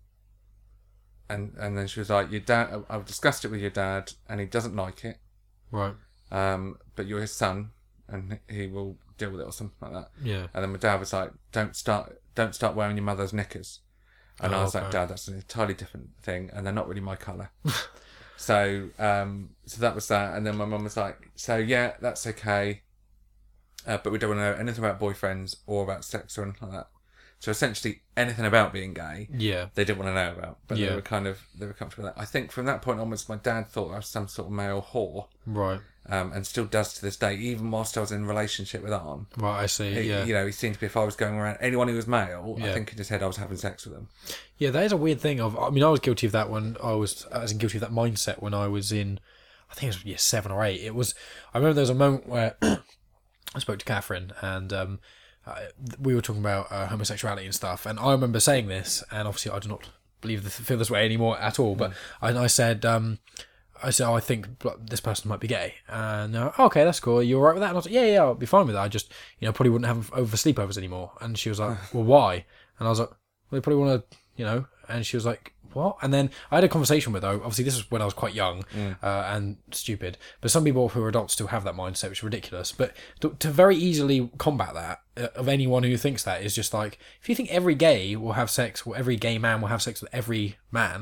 and and then she was like, your dad, I've discussed it with your dad, and he doesn't like it. Right. Um, but you're his son, and he will deal with it or something like that. Yeah. And then my dad was like, don't start don't start wearing your mother's knickers. And Oh, I was like, okay. Dad, that's an entirely different thing, and they're not really my colour. so um, so that was that. And then my mum was like, so yeah, that's okay. Uh, but we don't want to know anything about boyfriends or about sex or anything like that. So essentially anything about being gay, Yeah. they didn't want to know about. But Yeah. they were kind of, they were comfortable with that. I think from that point onwards, my dad thought I was some sort of male whore. Right. Um, and still does to this day, even whilst I was in a relationship with Arn. Right. I see. He- Yeah. You know, he seemed to be, if I was going around anyone who was male, I Yeah. think in his head I was having sex with them. Yeah, that is a weird thing. Of, I mean, I was guilty of that when I was, I was guilty of that mindset when I was in, I think it was year seven or eight. It was, I remember there was a moment where I spoke to Catherine and um, uh, we were talking about uh, homosexuality and stuff. And I remember saying this, and obviously I do not believe this, feel this way anymore at all. But I, I said, um, I said, oh, I think this person might be gay. And uh, oh, okay, that's cool. Are you all right with that? And I was like, yeah, yeah, I'll be fine with that. I just, you know, probably wouldn't have over sleepovers anymore. And she was like, well, why? And I was like, well, they probably want to, you know. And she was like, what? And then I had a conversation with her. Obviously, this was when I was quite young uh, and stupid. But some people who are adults still have that mindset, which is ridiculous. But to, to very easily combat that, uh, of anyone who thinks that, is just like, if you think every gay will have sex, or every gay man will have sex with every man,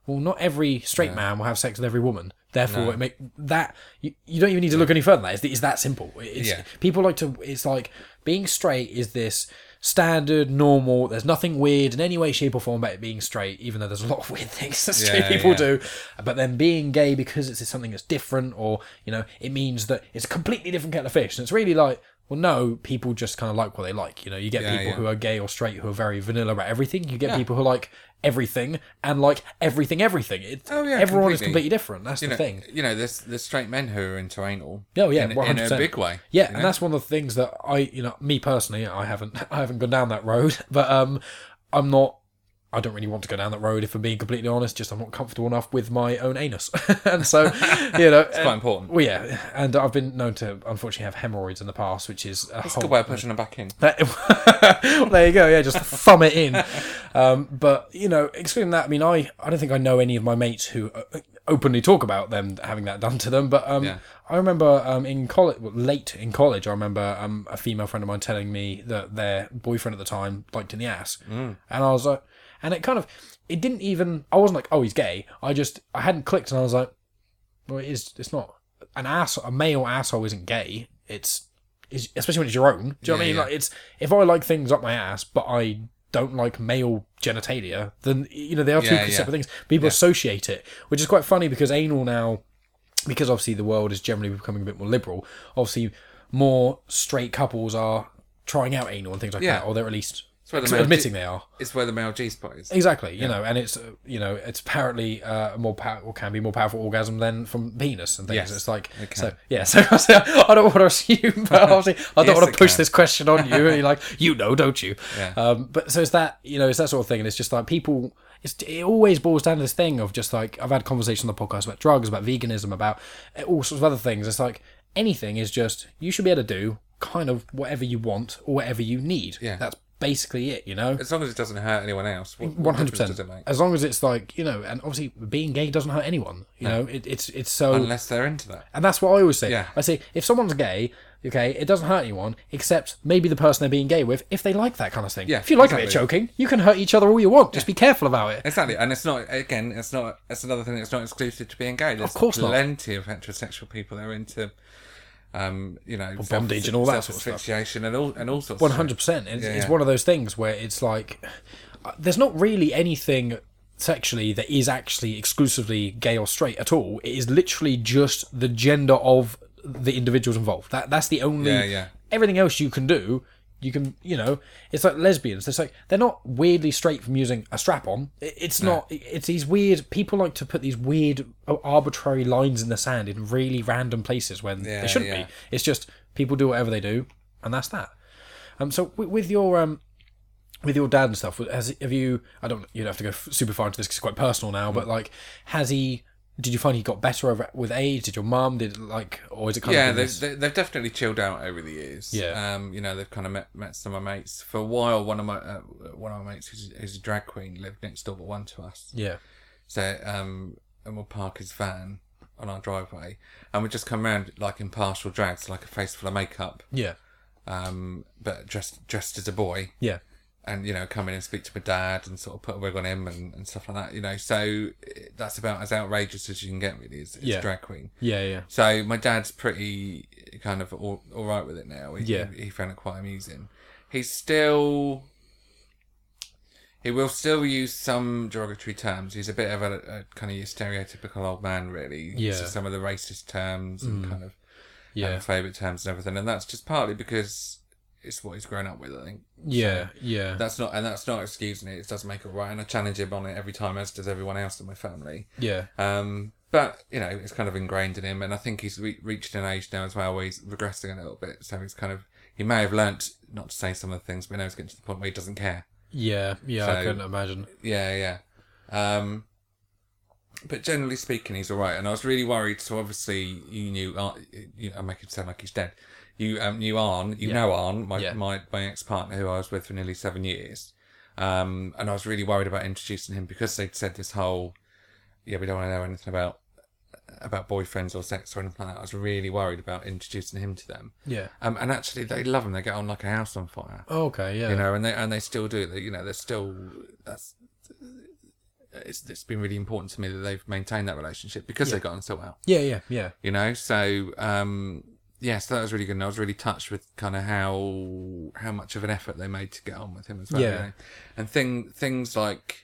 well, not every straight Yeah. man will have sex with every woman. Therefore, No. it make that you, you don't even need to look any further than that. It's, it's that simple. It's, Yeah. People like to. It's like being straight is this standard, normal. There's nothing weird in any way, shape, or form about it being straight. Even though there's a lot of weird things that straight Yeah, people yeah. do. But then being gay because it's something that's different, or you know, it means that it's a completely different kettle of fish. And it's really like. Well, no, people just kind of like what they like. You know, you get Yeah, people yeah. who are gay or straight who are very vanilla about everything. You get Yeah. people who like everything and like everything, everything. It, Oh, yeah, everyone is completely. completely different. That's You the know, thing. you know, there's there's straight men who are into anal. Oh yeah, in, one hundred in a percent. big way. Yeah, you and know? that's one of the things that I, you know, me personally, I haven't, I haven't gone down that road, but um, I'm not. I don't really want to go down that road, if I'm being completely honest. Just I'm not comfortable enough with my own anus, and so you know, it's quite important. Well, yeah, and I've been known to unfortunately have hemorrhoids in the past, which is a It's a whole. good way of pushing them back in. well, there you go. Yeah, just thumb it in. Um, but you know, excluding that, I mean, I, I don't think I know any of my mates who uh, openly talk about them having that done to them. But um, Yeah. I remember um, in college, well, late in college, I remember um, a female friend of mine telling me that their boyfriend at the time liked in the ass, mm. and I was like, and it kind of, it didn't even. I wasn't like, oh, he's gay. I just, I hadn't clicked, and I was like, well, it is. It's not an ass. A male asshole isn't gay. It's, is especially when it's your own. Do you know what I Yeah, mean? yeah. Like, it's if I like things up my ass, but I don't like male genitalia, then you know they are two Yeah, yeah. separate things. People associate it, which is quite funny because anal now, because obviously the world is generally becoming a bit more liberal. Obviously, more straight couples are trying out anal and things like Yeah. that, or they're at least where the male admitting G- they are. It's where the male G spot is. Exactly, you know, and it's uh, you know it's apparently uh, more power or can be more powerful orgasm than from penis and things. Yes, it's like it can. so yeah. So I don't want to assume, but obviously I don't Yes, want it to push can. this question on you. And you're like, you know, don't you? Yeah. Um, but so it's that you know it's that sort of thing, and it's just like people. It's, it always boils down to this thing of just like I've had conversations on the podcast about drugs, about veganism, about all sorts of other things. It's like anything is just you should be able to do kind of whatever you want or whatever you need. Yeah. That's basically it, you know. As long as it doesn't hurt anyone else. What, what One hundred difference percent. does it make? As long as it's like you know, and obviously being gay doesn't hurt anyone. You know, it, it's it's so, Unless they're into that. and that's what I always say. Yeah. I say if someone's gay, okay, it doesn't hurt anyone except maybe the person they're being gay with, if they like that kind of thing. Yeah, if you like a bit exactly. of choking, you can hurt each other all you want. Just be careful about it. Exactly, and it's not again. It's not. It's another thing that's not exclusive to being gay. There's Of course not. plenty of heterosexual people that are into, um, you know, self- bondage and all that sort of stuff. self-asphyxiation and all and all sorts. One of hundred percent. It's Yeah, it's yeah. one of those things where it's like uh, there's not really anything sexually that is actually exclusively gay or straight at all. It is literally just the gender of the individuals involved. That that's the only. Yeah, yeah. Everything else you can do, you can, you know, it's like lesbians. It's like they're not weirdly straight from using a strap on. It's not. It's these weird people like to put these weird arbitrary lines in the sand in really random places when Yeah, they shouldn't yeah. be. It's just people do whatever they do, and that's that. Um. So with, with your um. With your dad and stuff, has have you? I don't. You don't have to go f- super far into this because it's quite personal now. But like, has he? Did you find he got better over with age? Did your mum? Did like, or is it kind Yeah, of? been they've, this- they- they've definitely chilled out over the years. Yeah. Um, you know, they've kind of met met some of my mates for a while. One of my uh, one of my mates who's, who's a drag queen lived next door but one to us. yeah. So um, and we'll park his van on our driveway, and we just come around like in partial drags, like a face full of makeup, Yeah. um, but dressed dressed as a boy. Yeah. And you know, come in and speak to my dad and sort of put a wig on him and, and stuff like that. You know, so it- that's about as outrageous as you can get, really, as, as Yeah. a drag queen. Yeah. Yeah. So my dad's pretty kind of all, all right with it now. He, Yeah. he, he found it quite amusing. He's still, he will still use some derogatory terms. He's a bit of a, a kind of your stereotypical old man, really. He Yeah. uses some of the racist terms and kind of Yeah. favourite terms and everything, and that's just partly because it's what he's grown up with, I think. Yeah. Yeah. That's not, and that's not excusing it. It does make it right, and I challenge him on it every time, as does everyone else in my family. Yeah. Um, but you know, it's kind of ingrained in him, and I think he's re- reached an age now as well where he's regressing a little bit. So he's kind of, he may have learnt not to say some of the things, but now he's getting to the point where he doesn't care. Yeah. Yeah. I So- couldn't imagine. Yeah, yeah. Um, but generally speaking, he's all right. And I was really worried. So obviously, you knew, uh, you, I make it sound like he's dead. You um, knew Arn, you Yeah. know Arn, my, Yeah. my, my ex-partner who I was with for nearly seven years. Um, and I was really worried about introducing him because they'd said this whole, yeah, we don't want to know anything about about boyfriends or sex or anything like that. I was really worried about introducing him to them. Yeah. Um, and actually, they love him. They get on like a house on fire. Okay. Yeah. You know, and they and they still do. They, you know, they're still that's it's, it's been really important to me that they've maintained that relationship because Yeah. they got on so well. Yeah, yeah, yeah. You know, so um, yeah, so that was really good. And I was really touched with kind of how how much of an effort they made to get on with him as well. Yeah. You know? And thing things like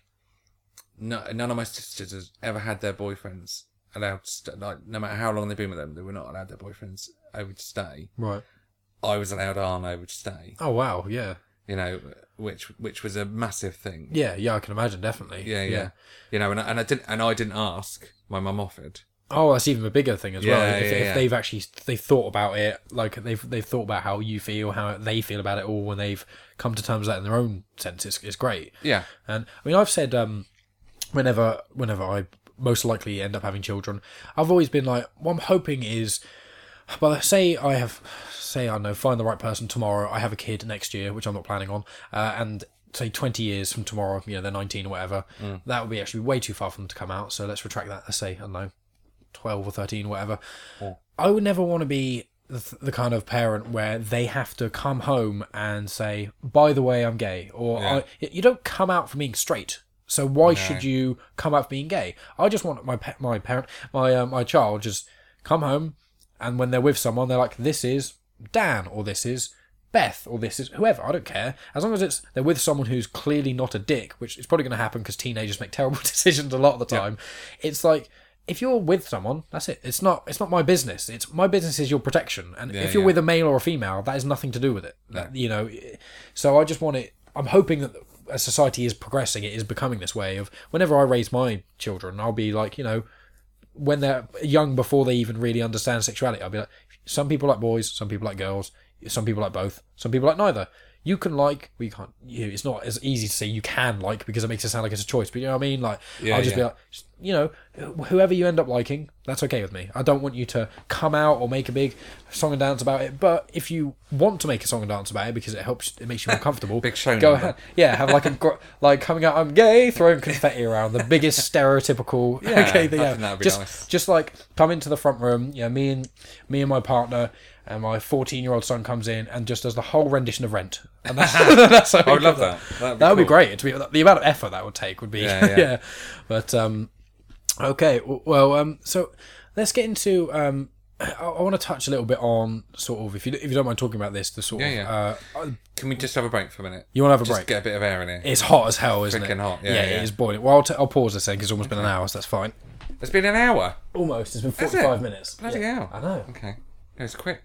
no, none of my sisters has ever had their boyfriends allowed to stay, like no matter how long they've been with them, they were not allowed their boyfriends over to stay. Right. I was allowed Arne over to stay. Oh wow, yeah. You know, which which was a massive thing. Yeah, yeah, I can imagine, definitely. Yeah, yeah. yeah. You know, and I, and I didn't and I didn't ask. My mum offered. Oh, that's even a bigger thing as well. Yeah, If, yeah, if yeah. they've actually they've thought about it, like they've they've thought about how you feel, how they feel about it all, and they've come to terms with that in their own sense, it's, it's great. Yeah. And I mean, I've said um, whenever whenever I most likely end up having children, I've always been like, what I'm hoping is, well, say I have, say I don't know, find the right person tomorrow, I have a kid next year, which I'm not planning on, uh, and say twenty years from tomorrow, you know, they're nineteen or whatever, Mm. that would be actually way too far for them to come out. So let's retract that. Let's say, I don't know, twelve or thirteen or whatever. Yeah. I would never want to be the, the kind of parent where they have to come home and say, by the way, I'm gay. Or Yeah. I, you don't come out for being straight. So why No. should you come out for being gay? I just want my pa- my parent, my uh, my child, just come home, and when they're with someone, they're like, this is Dan, or this is Beth, or this is whoever. I don't care, as long as it's they're with someone who's clearly not a dick, which is probably going to happen because teenagers make terrible decisions a lot of the Yeah. time. It's like, if you're with someone, that's it. It's not. It's not my business. It's my business is your protection. And Yeah, if you're yeah. with a male or a female, that has nothing to do with it. No. That, you know. So I just want it. I'm hoping that as society is progressing, it is becoming this way of whenever I raise my children, I'll be like, you know, when they're young, before they even really understand sexuality, I'll be like, some people like boys, some people like girls, some people like both, some people like neither. You can like, we can't. You, it's not as easy to say you can like because it makes it sound like it's a choice. But you know what I mean? Like, Yeah, I'll just yeah. be like, you know, whoever you end up liking, that's okay with me. I don't want you to come out or make a big song and dance about it. But if you want to make a song and dance about it because it helps, it makes you more comfortable. Big show Go number. ahead. Yeah, have like a gr- like coming out. I'm gay, throwing confetti around. The biggest stereotypical Yeah, gay thing I ever. think that'd be just, nice. just like come into the front room. Yeah, me and me and my partner. And my fourteen-year-old son comes in and just does the whole rendition of Rent, and that's, that's how I would we love do that. That'd be, That would be cool. great. It'd be, the amount of effort that would take would be Yeah, yeah. yeah. But um, okay, w- well, um, so let's get into. Um, I, I want to touch a little bit on sort of, if you if you don't mind talking about this, the sort Yeah, of. yeah. Uh, Can we just have a break for a minute? you want to have a Just break? get a bit of air in here. It's hot as hell, isn't it? Freaking hot, yeah, yeah, yeah. it is boiling. Well, I'll, t- I'll pause this then because it's almost been an hour, so that's fine. It's been an hour. Almost. It's been Has forty-five it? minutes. Bloody Yeah, hell. I know. Okay. It was quick.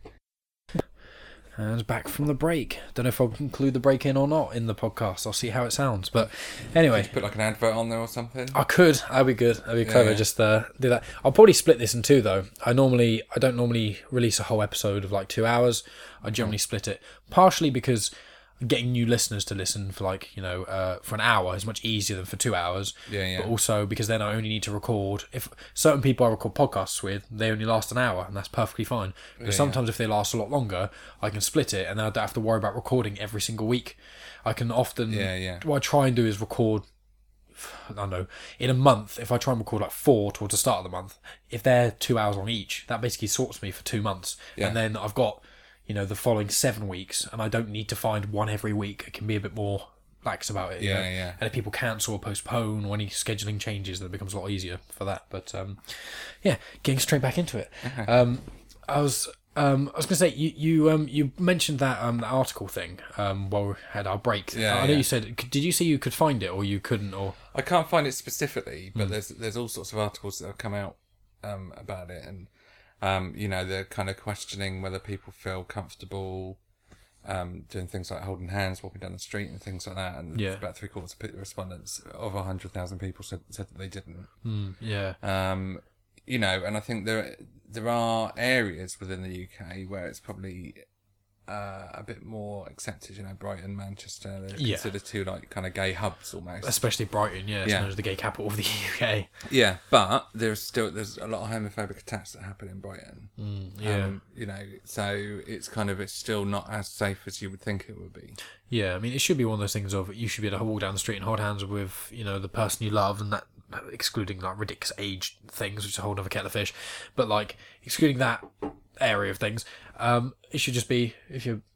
And back from the break. Don't know if I'll include the break in or not in the podcast. I'll see how it sounds. But anyway, Put like an advert on there or something. I could. That'd be good. That'd be clever. yeah. Just uh, do that. I'll probably split this in two though. I normally, I don't normally release a whole episode of like two hours. I generally split it, partially because getting new listeners to listen for like, you know, uh, for an hour is much easier than for two hours. Yeah, yeah. But also because then I only need to record. If certain people I record podcasts with, they only last an hour, and that's perfectly fine. But Yeah, sometimes if they last a lot longer, I can split it, and then I don't have to worry about recording every single week. I can often. Yeah, yeah. What I try and do is record. I don't know, in a month, if I try and record like four towards the start of the month, if they're two hours on each, that basically sorts me for two months. Yeah. And then I've got, you know, the following seven weeks, and I don't need to find one every week. I can be a bit more lax about it. you Yeah, know? yeah. And if people cancel or postpone or any scheduling changes, then it becomes a lot easier for that. But um, yeah, getting straight back into it. Um, I was. Um, I was going to say you you um you mentioned that um the article thing um while we had our break. Yeah, I know yeah. you said. Did you say you could find it or you couldn't or? I can't find it specifically, Hmm. but there's there's all sorts of articles that have come out um, about it, and um, you know they're kind of questioning whether people feel comfortable um, doing things like holding hands, walking down the street, and things like that. And Yeah. about three quarters of the respondents of a hundred thousand people said said that they didn't. Mm, yeah. Um, you know, and I think there there are areas within the U K where it's probably uh, a bit more accepted. You know, Brighton, Manchester, they're Yeah. considered two like kind of gay hubs almost. Especially Brighton, yeah, it's Yeah. known as the gay capital of the U K. Yeah, but there's still there's a lot of homophobic attacks that happen in Brighton. Mm, yeah, Um, you know, so it's kind of it's still not as safe as you would think it would be. yeah. I mean, it should be one of those things of you should be able to walk down the street and hold hands with, you know, the person you love, and that excluding like ridiculous age things, which is a whole other kettle of fish. But like excluding that area of things, um, it should just be if you're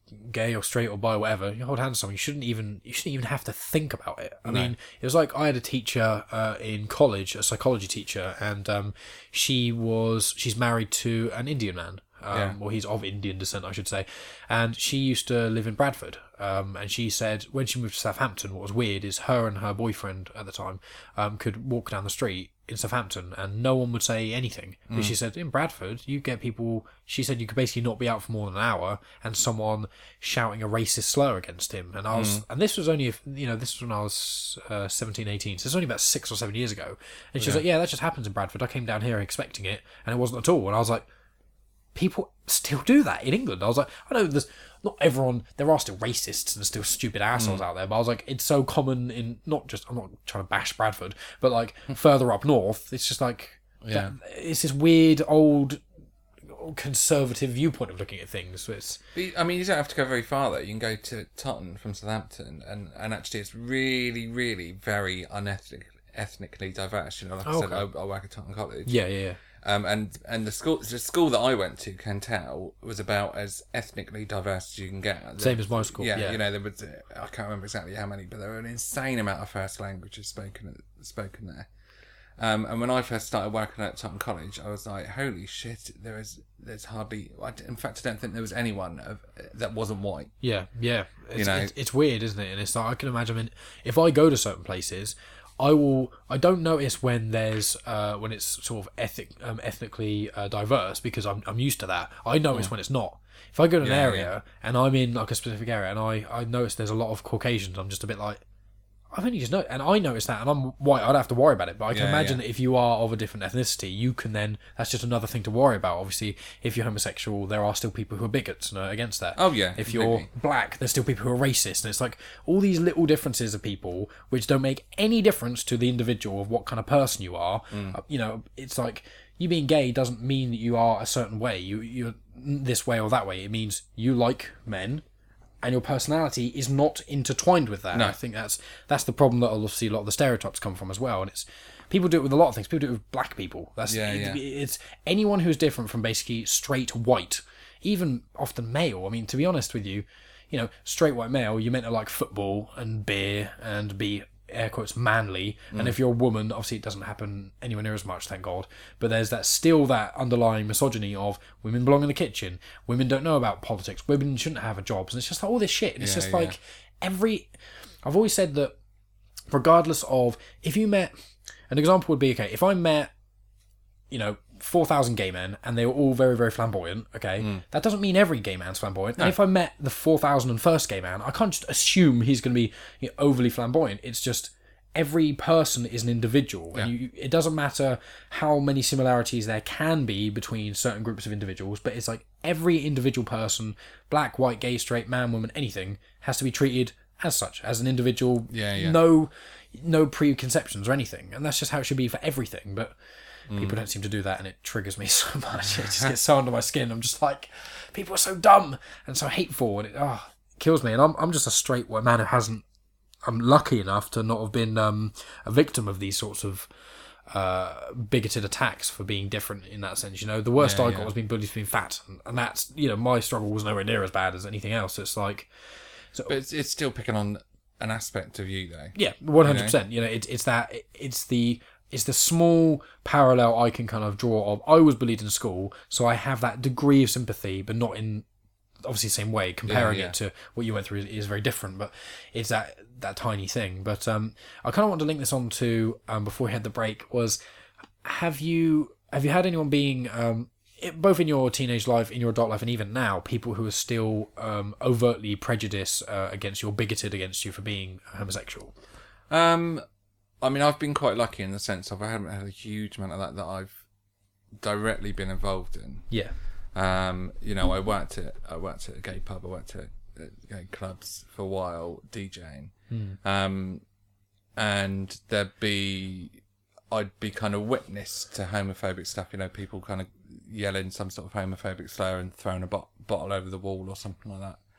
gay or straight or bi or whatever, you hold hands with someone, you shouldn't even you shouldn't even have to think about it. I No. mean, it was like I had a teacher uh, in college, a psychology teacher, and um, she was she's married to an Indian man. Um, Yeah. Well, he's of Indian descent, I should say. And she used to live in Bradford. Um, and she said when she moved to Southampton, what was weird is her and her boyfriend at the time um, could walk down the street in Southampton and no one would say anything. But she said in Bradford, you get people, she said you could basically not be out for more than an hour and someone shouting a racist slur against him. And I was, and this was only, if you know, this was when I was uh, seventeen, eighteen. So it's only about six or seven years ago. And she was like, yeah, that just happens in Bradford. I came down here expecting it and it wasn't at all. And I was like, people still do that in England. I was like, I know there's not everyone, there are still racists and still stupid assholes mm. out there, but I was like, it's so common in, not just, I'm not trying to bash Bradford, but like further up north, it's just like, yeah, that, it's this weird old conservative viewpoint of looking at things. So it's, I mean, you don't have to go very far though. You can go to Totton from Southampton, and, and actually it's really, really very unethnic, ethnically diverse. You know, like oh, I said, okay. I, I work at Totton College. Yeah, yeah, yeah. Um, and and the school the school that I went to, Kentell, was about as ethnically diverse as you can get. Same as my school. Yeah, yeah. you know, there was I can't remember exactly how many, but there were an insane amount of first languages spoken spoken there. Um, and when I first started working at Totton College, I was like, holy shit, there is there's hardly. In fact, I don't think there was anyone of, that wasn't white. Yeah, yeah. It's, you know, it's, it's weird, isn't it? And it's like I can imagine. I mean, if I go to certain places, I will. I don't notice when there's uh, when it's sort of ethic, um, ethnically uh, diverse because I'm I'm used to that. I notice yeah. when it's not. If I go to an yeah, area yeah. and I'm in like a specific area and I I notice there's a lot of Caucasians, I'm just a bit like, I've only just noticed, and I noticed that, and I'm white. I don't have to worry about it. But I can yeah, imagine yeah. that if you are of a different ethnicity, you can then. That's just another thing to worry about. Obviously, if you're homosexual, there are still people who are bigots and are against that. Oh yeah. If completely. you're black, there's still people who are racist, and it's like all these little differences of people which don't make any difference to the individual of what kind of person you are. Mm. Uh, you know, it's like you being gay doesn't mean that you are a certain way. You you're this way or that way. It means you like men. And your personality is not intertwined with that. No. I think that's that's the problem that obviously a lot of the stereotypes come from as well. And it's people do it with a lot of things. People do it with black people. That's yeah, it, yeah. It's anyone who's different from basically straight white, even often male. I mean, to be honest with you, you know, straight white male, you're meant to like football and beer and be air quotes manly. Mm. And if you're a woman, obviously it doesn't happen anywhere near as much, thank God. But there's that still that underlying misogyny of women belong in the kitchen, women don't know about politics, women shouldn't have jobs, and it's just like all this shit. And it's yeah, just yeah. like every. I've always said that, regardless of if you met, an example would be okay if I met, you know, four thousand gay men and they were all very, very flamboyant, okay, mm. that doesn't mean every gay man's flamboyant. No. And if I met the four thousand first gay man, I can't just assume he's going to be you know, overly flamboyant. It's just every person is an individual. Yeah. And you, it doesn't matter how many similarities there can be between certain groups of individuals, but it's like every individual person, black, white, gay, straight, man, woman, anything, has to be treated as such, as an individual. Yeah, yeah. No, no preconceptions or anything. And that's just how it should be for everything. But people don't seem to do that, and it triggers me so much. It just gets so under my skin. I'm just like, people are so dumb and so hateful, and it, oh, it kills me. And I'm I'm just a straight white man who hasn't. I'm lucky enough to not have been um, a victim of these sorts of uh, bigoted attacks for being different in that sense. You know, the worst Yeah, I yeah. got was being bullied for being fat, and, and that's you know my struggle was nowhere near as bad as anything else. It's like, so But it's, it's still picking on an aspect of you, though. yeah, one hundred percent. You know, it's it's that it's the. It's the small parallel I can kind of draw of. I was bullied in school, so I have that degree of sympathy, but not in obviously the same way. Comparing Yeah, yeah. it to what you went through is, is very different, but it's that that tiny thing. But um, I kind of want to link this on to um, before we had the break. Was have you have you had anyone being um, it, both in your teenage life, in your adult life, and even now, people who are still um, overtly prejudiced uh, against you, or bigoted against you for being homosexual? Um. I mean, I've been quite lucky in the sense of I haven't had a huge amount of that that I've directly been involved in. Yeah. Um, you know, I worked at I worked at a gay pub, I worked at, at gay clubs for a while, DJing. Mm. Um, and there'd be I'd be kind of witness to homophobic stuff. You know, people kind of yelling some sort of homophobic slur and throwing a bot- bottle over the wall or something like that.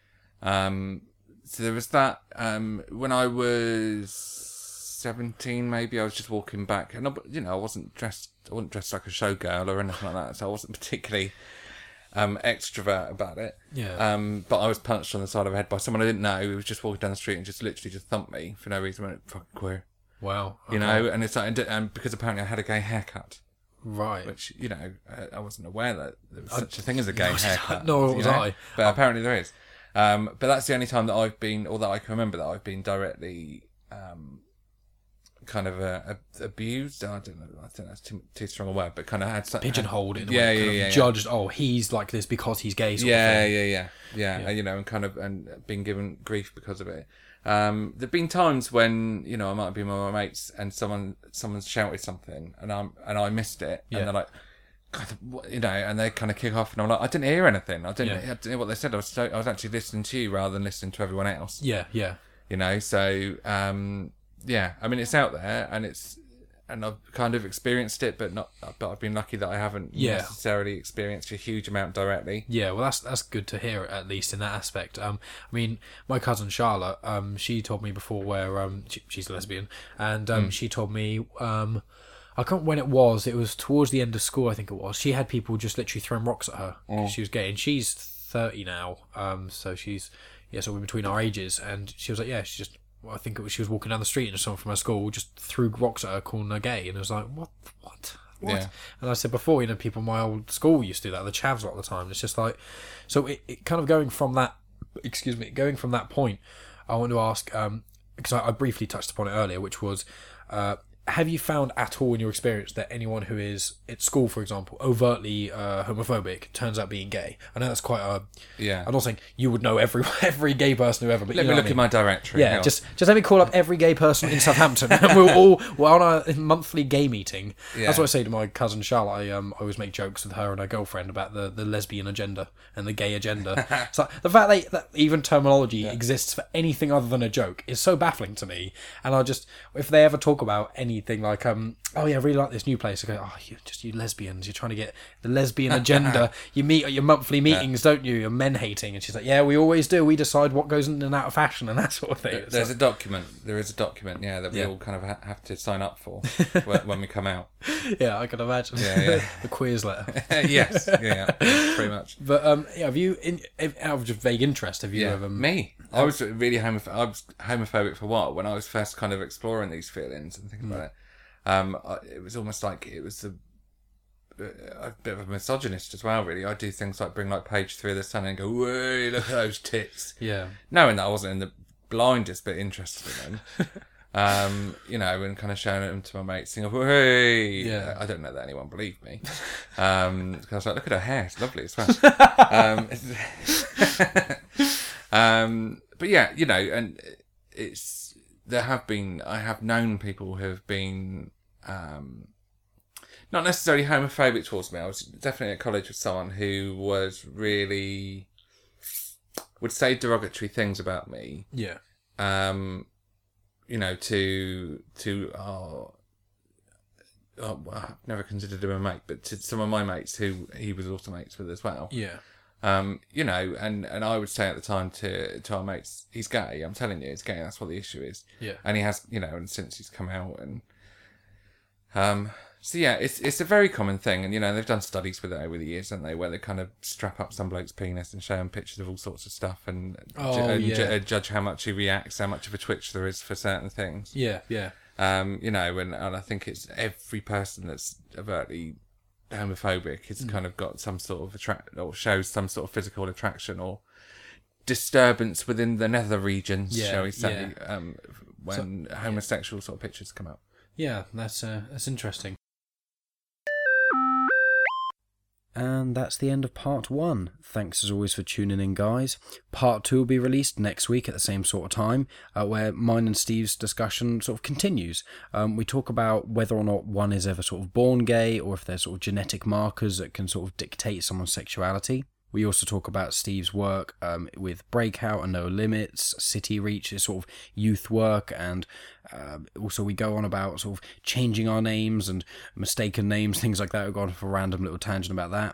Um, so there was that. Um, when I was seventeen, maybe, I was just walking back, and I, you know, I wasn't dressed, I wasn't dressed like a showgirl or anything like that, so I wasn't particularly um, extrovert about it. Yeah. Um, but I was punched on the side of the head by someone I didn't know who was just walking down the street and just literally just thumped me for no reason. I went, fucking queer. Wow. You know, and it's like, and because apparently I had a gay haircut. Right. Which, you know, I wasn't aware that there was such a thing as a gay haircut. Nor was you know? I. But apparently there is. Um, but that's the only time that I've been, or that I can remember, that I've been directly um, kind of uh, abused. I don't know. I think that's too, too strong a word, but kind of had such pigeonholed in a yeah, way, yeah, kind of yeah, judged. Oh, he's like this because he's gay. Sort yeah, of thing. yeah, yeah, yeah, Yeah. And, you know, and kind of and being given grief because of it. Um, there've been times when, you know, I might have been with my mates and someone someone's shouted something and I'm and I missed it, Yeah. and they're like, God, what, you know, and they kind of kick off, and I'm like, I didn't hear anything. I didn't, Yeah. I didn't hear what they said. I was so, I was actually listening to you rather than listening to everyone else. Yeah, yeah, You know, so um, yeah, I mean, it's out there, and it's and I've kind of experienced it, but not. But I've been lucky that I haven't Yeah. necessarily experienced a huge amount directly. yeah. Well, that's that's good to hear, at least in that aspect. Um, I mean, my cousin Charlotte, um, she told me before where um, she, she's a lesbian, and um, Mm. she told me um, I can't remember when it was. It was towards the end of school, I think it was. She had people just literally throwing rocks at her because she was gay, and she's thirty now. Um, so she's yeah, so we're between our ages, and she was like, yeah, she just. I think it was, she was walking down the street and someone from her school just threw rocks at her, calling her gay, and it was like, what, what, what? Yeah. And I said before, you know, people in my old school used to do that, the chavs a lot of the time. It's just like, so it, it kind of going from that, excuse me, going from that point, I want to ask, um, because I, I briefly touched upon it earlier, which was, uh, have you found at all in your experience that anyone who is at school, for example, overtly uh, homophobic turns out being gay? I know that's quite a. Yeah. I'm not saying you would know every every gay person who ever. But Let you me know look what I at mean? my directory. Yeah, Hang on. just just let me call up every gay person in Southampton, and we'll all we're on a monthly gay meeting. Yeah. That's what I say to my cousin Charlotte. I um I always make jokes with her and her girlfriend about the, the lesbian agenda and the gay agenda. So the fact that, that even terminology exists for anything other than a joke is so baffling to me. And I just, if they ever talk about anything like um oh yeah, I really like this new place, I go, oh, you just you lesbians, you're trying to get the lesbian agenda. You meet at your monthly meetings, don't you? You're men hating, and she's like, yeah, we always do. We decide what goes in and out of fashion and that sort of thing. It's There's like- a document. There is a document, yeah, that we Yeah. all kind of ha- have to sign up for when, when we come out. yeah, I can imagine. Yeah, yeah. The queers letter. yes, yeah, yeah, pretty much. But um, yeah, have you, in, if- out of just vague interest, have you Yeah, ever? me. I was really homoph- I was homophobic for a while when I was first kind of exploring these feelings and thinking about it. Um, I, it was almost like it was a, a bit of a misogynist as well. Really, I do things like bring like page three of the Sun and go, "Whoa, look at those tits," Yeah. knowing that I wasn't in the blindest bit interested in them. Um, you know, and kind of showing them to my mates, saying, "Hey, Yeah. I don't know that anyone believed me." Um, 'cause I was like, "Look at her hair; it's lovely as well." um, um, but yeah, you know, and it's there have been I have known people who have been um, not necessarily homophobic towards me. I was definitely at college with someone who was really would say derogatory things about me. Yeah. Um, you know, to to oh, oh well, I've never considered him a mate, but to some of my mates who he was also mates with as well. Yeah. Um, you know, and, and I would say at the time to to our mates, he's gay. I'm telling you, he's gay. That's what the issue is. Yeah. And he has, you know, and since he's come out, and um, so yeah, it's it's a very common thing, and you know, they've done studies with it over the years, haven't they, where they kind of strap up some bloke's penis and show him pictures of all sorts of stuff, and, Oh, ju- and yeah. ju- uh, judge how much he reacts, how much of a twitch there is for certain things. Yeah. Yeah. Um, you know, and, and I think it's every person that's overtly homophobic has kind of got some sort of attract or shows some sort of physical attraction or disturbance within the nether regions, Yeah, shall we say, yeah. um, when homosexual sort of pictures come up. Yeah. That's uh, that's interesting. And that's the end of part one. Thanks as always for tuning in, guys. Part two will be released next week at the same sort of time, uh, where mine and Steve's discussion sort of continues. Um, we talk about whether or not one is ever sort of born gay, or if there's sort of genetic markers that can sort of dictate someone's sexuality. We also talk about Steve's work um, with Breakout and No Limits, City Reach, his sort of youth work, and uh, also we go on about sort of changing our names and mistaken names, things like that. We've gone for a random little tangent about that.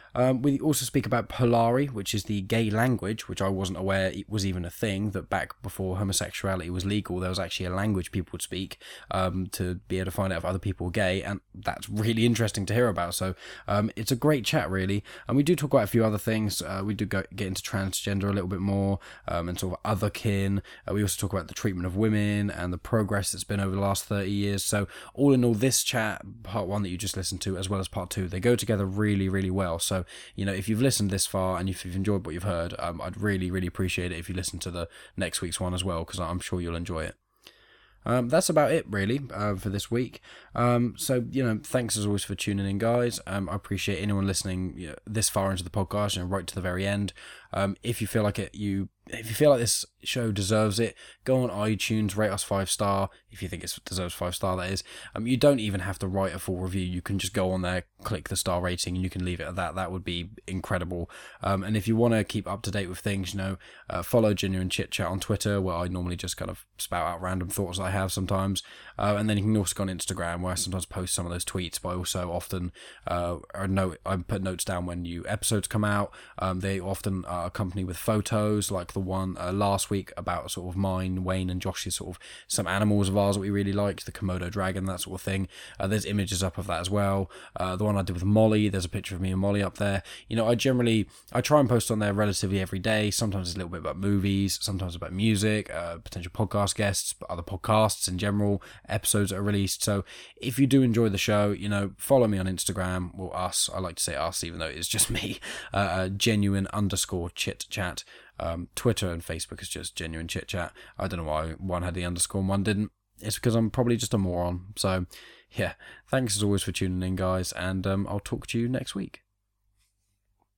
Um, we also speak about Polari, which is the gay language, which I wasn't aware it was even a thing, that back before homosexuality was legal, there was actually a language people would speak um, to be able to find out if other people were gay, and that's really interesting to hear about. So um, it's a great chat, really. And we do talk about a few other things. Uh, we do go, get into transgender a little bit more, um, and sort of otherkin. Uh, we also talk about the treatment of women and the progress that's been over the last thirty years. So all in all, this chat, part one that you just listened to, as well as part two, they go together really, really well. So, you know, if you've listened this far and if you've enjoyed what you've heard, um, I'd really, really appreciate it if you listen to the next week's one as well, because I'm sure you'll enjoy it. Um, that's about it, really, uh, for this week. Um, so, you know, thanks as always for tuning in, guys. Um, I appreciate anyone listening, you know, this far into the podcast and right to the very end. Um, if you feel like it, you if you feel like this show deserves it, go on iTunes, rate us five star. If you think it deserves five star, that is. Um, you don't even have to write a full review. You can just go on there, click the star rating, and you can leave it at that. That would be incredible. Um, and if you want to keep up to date with things, you know, uh, follow Genuine Chit Chat on Twitter, where I normally just kind of spout out random thoughts that I have sometimes. Uh, and then you can also go on Instagram, where I sometimes post some of those tweets, but I also often uh, or note I put notes down when new episodes come out. Um, they often are accompanied with photos, like the one uh, last week about sort of mine, Wayne, and Josh's sort of some animals of ours that we really liked, the Komodo dragon, that sort of thing. Uh, there's images up of that as well. Uh, the one I did with Molly, there's a picture of me and Molly up there. You know, I generally I try and post on there relatively every day. Sometimes it's a little bit about movies, sometimes about music, uh, potential podcast guests, other podcasts in general, episodes that are released. So if you do enjoy the show, you know, follow me on Instagram, or us. I like to say us, even though it's just me. Uh, uh, genuine underscore chit chat. Um, Twitter and Facebook is just Genuine Chit Chat. I don't know why one had the underscore and one didn't. It's because I'm probably just a moron. So, yeah, thanks as always for tuning in, guys, and um, I'll talk to you next week.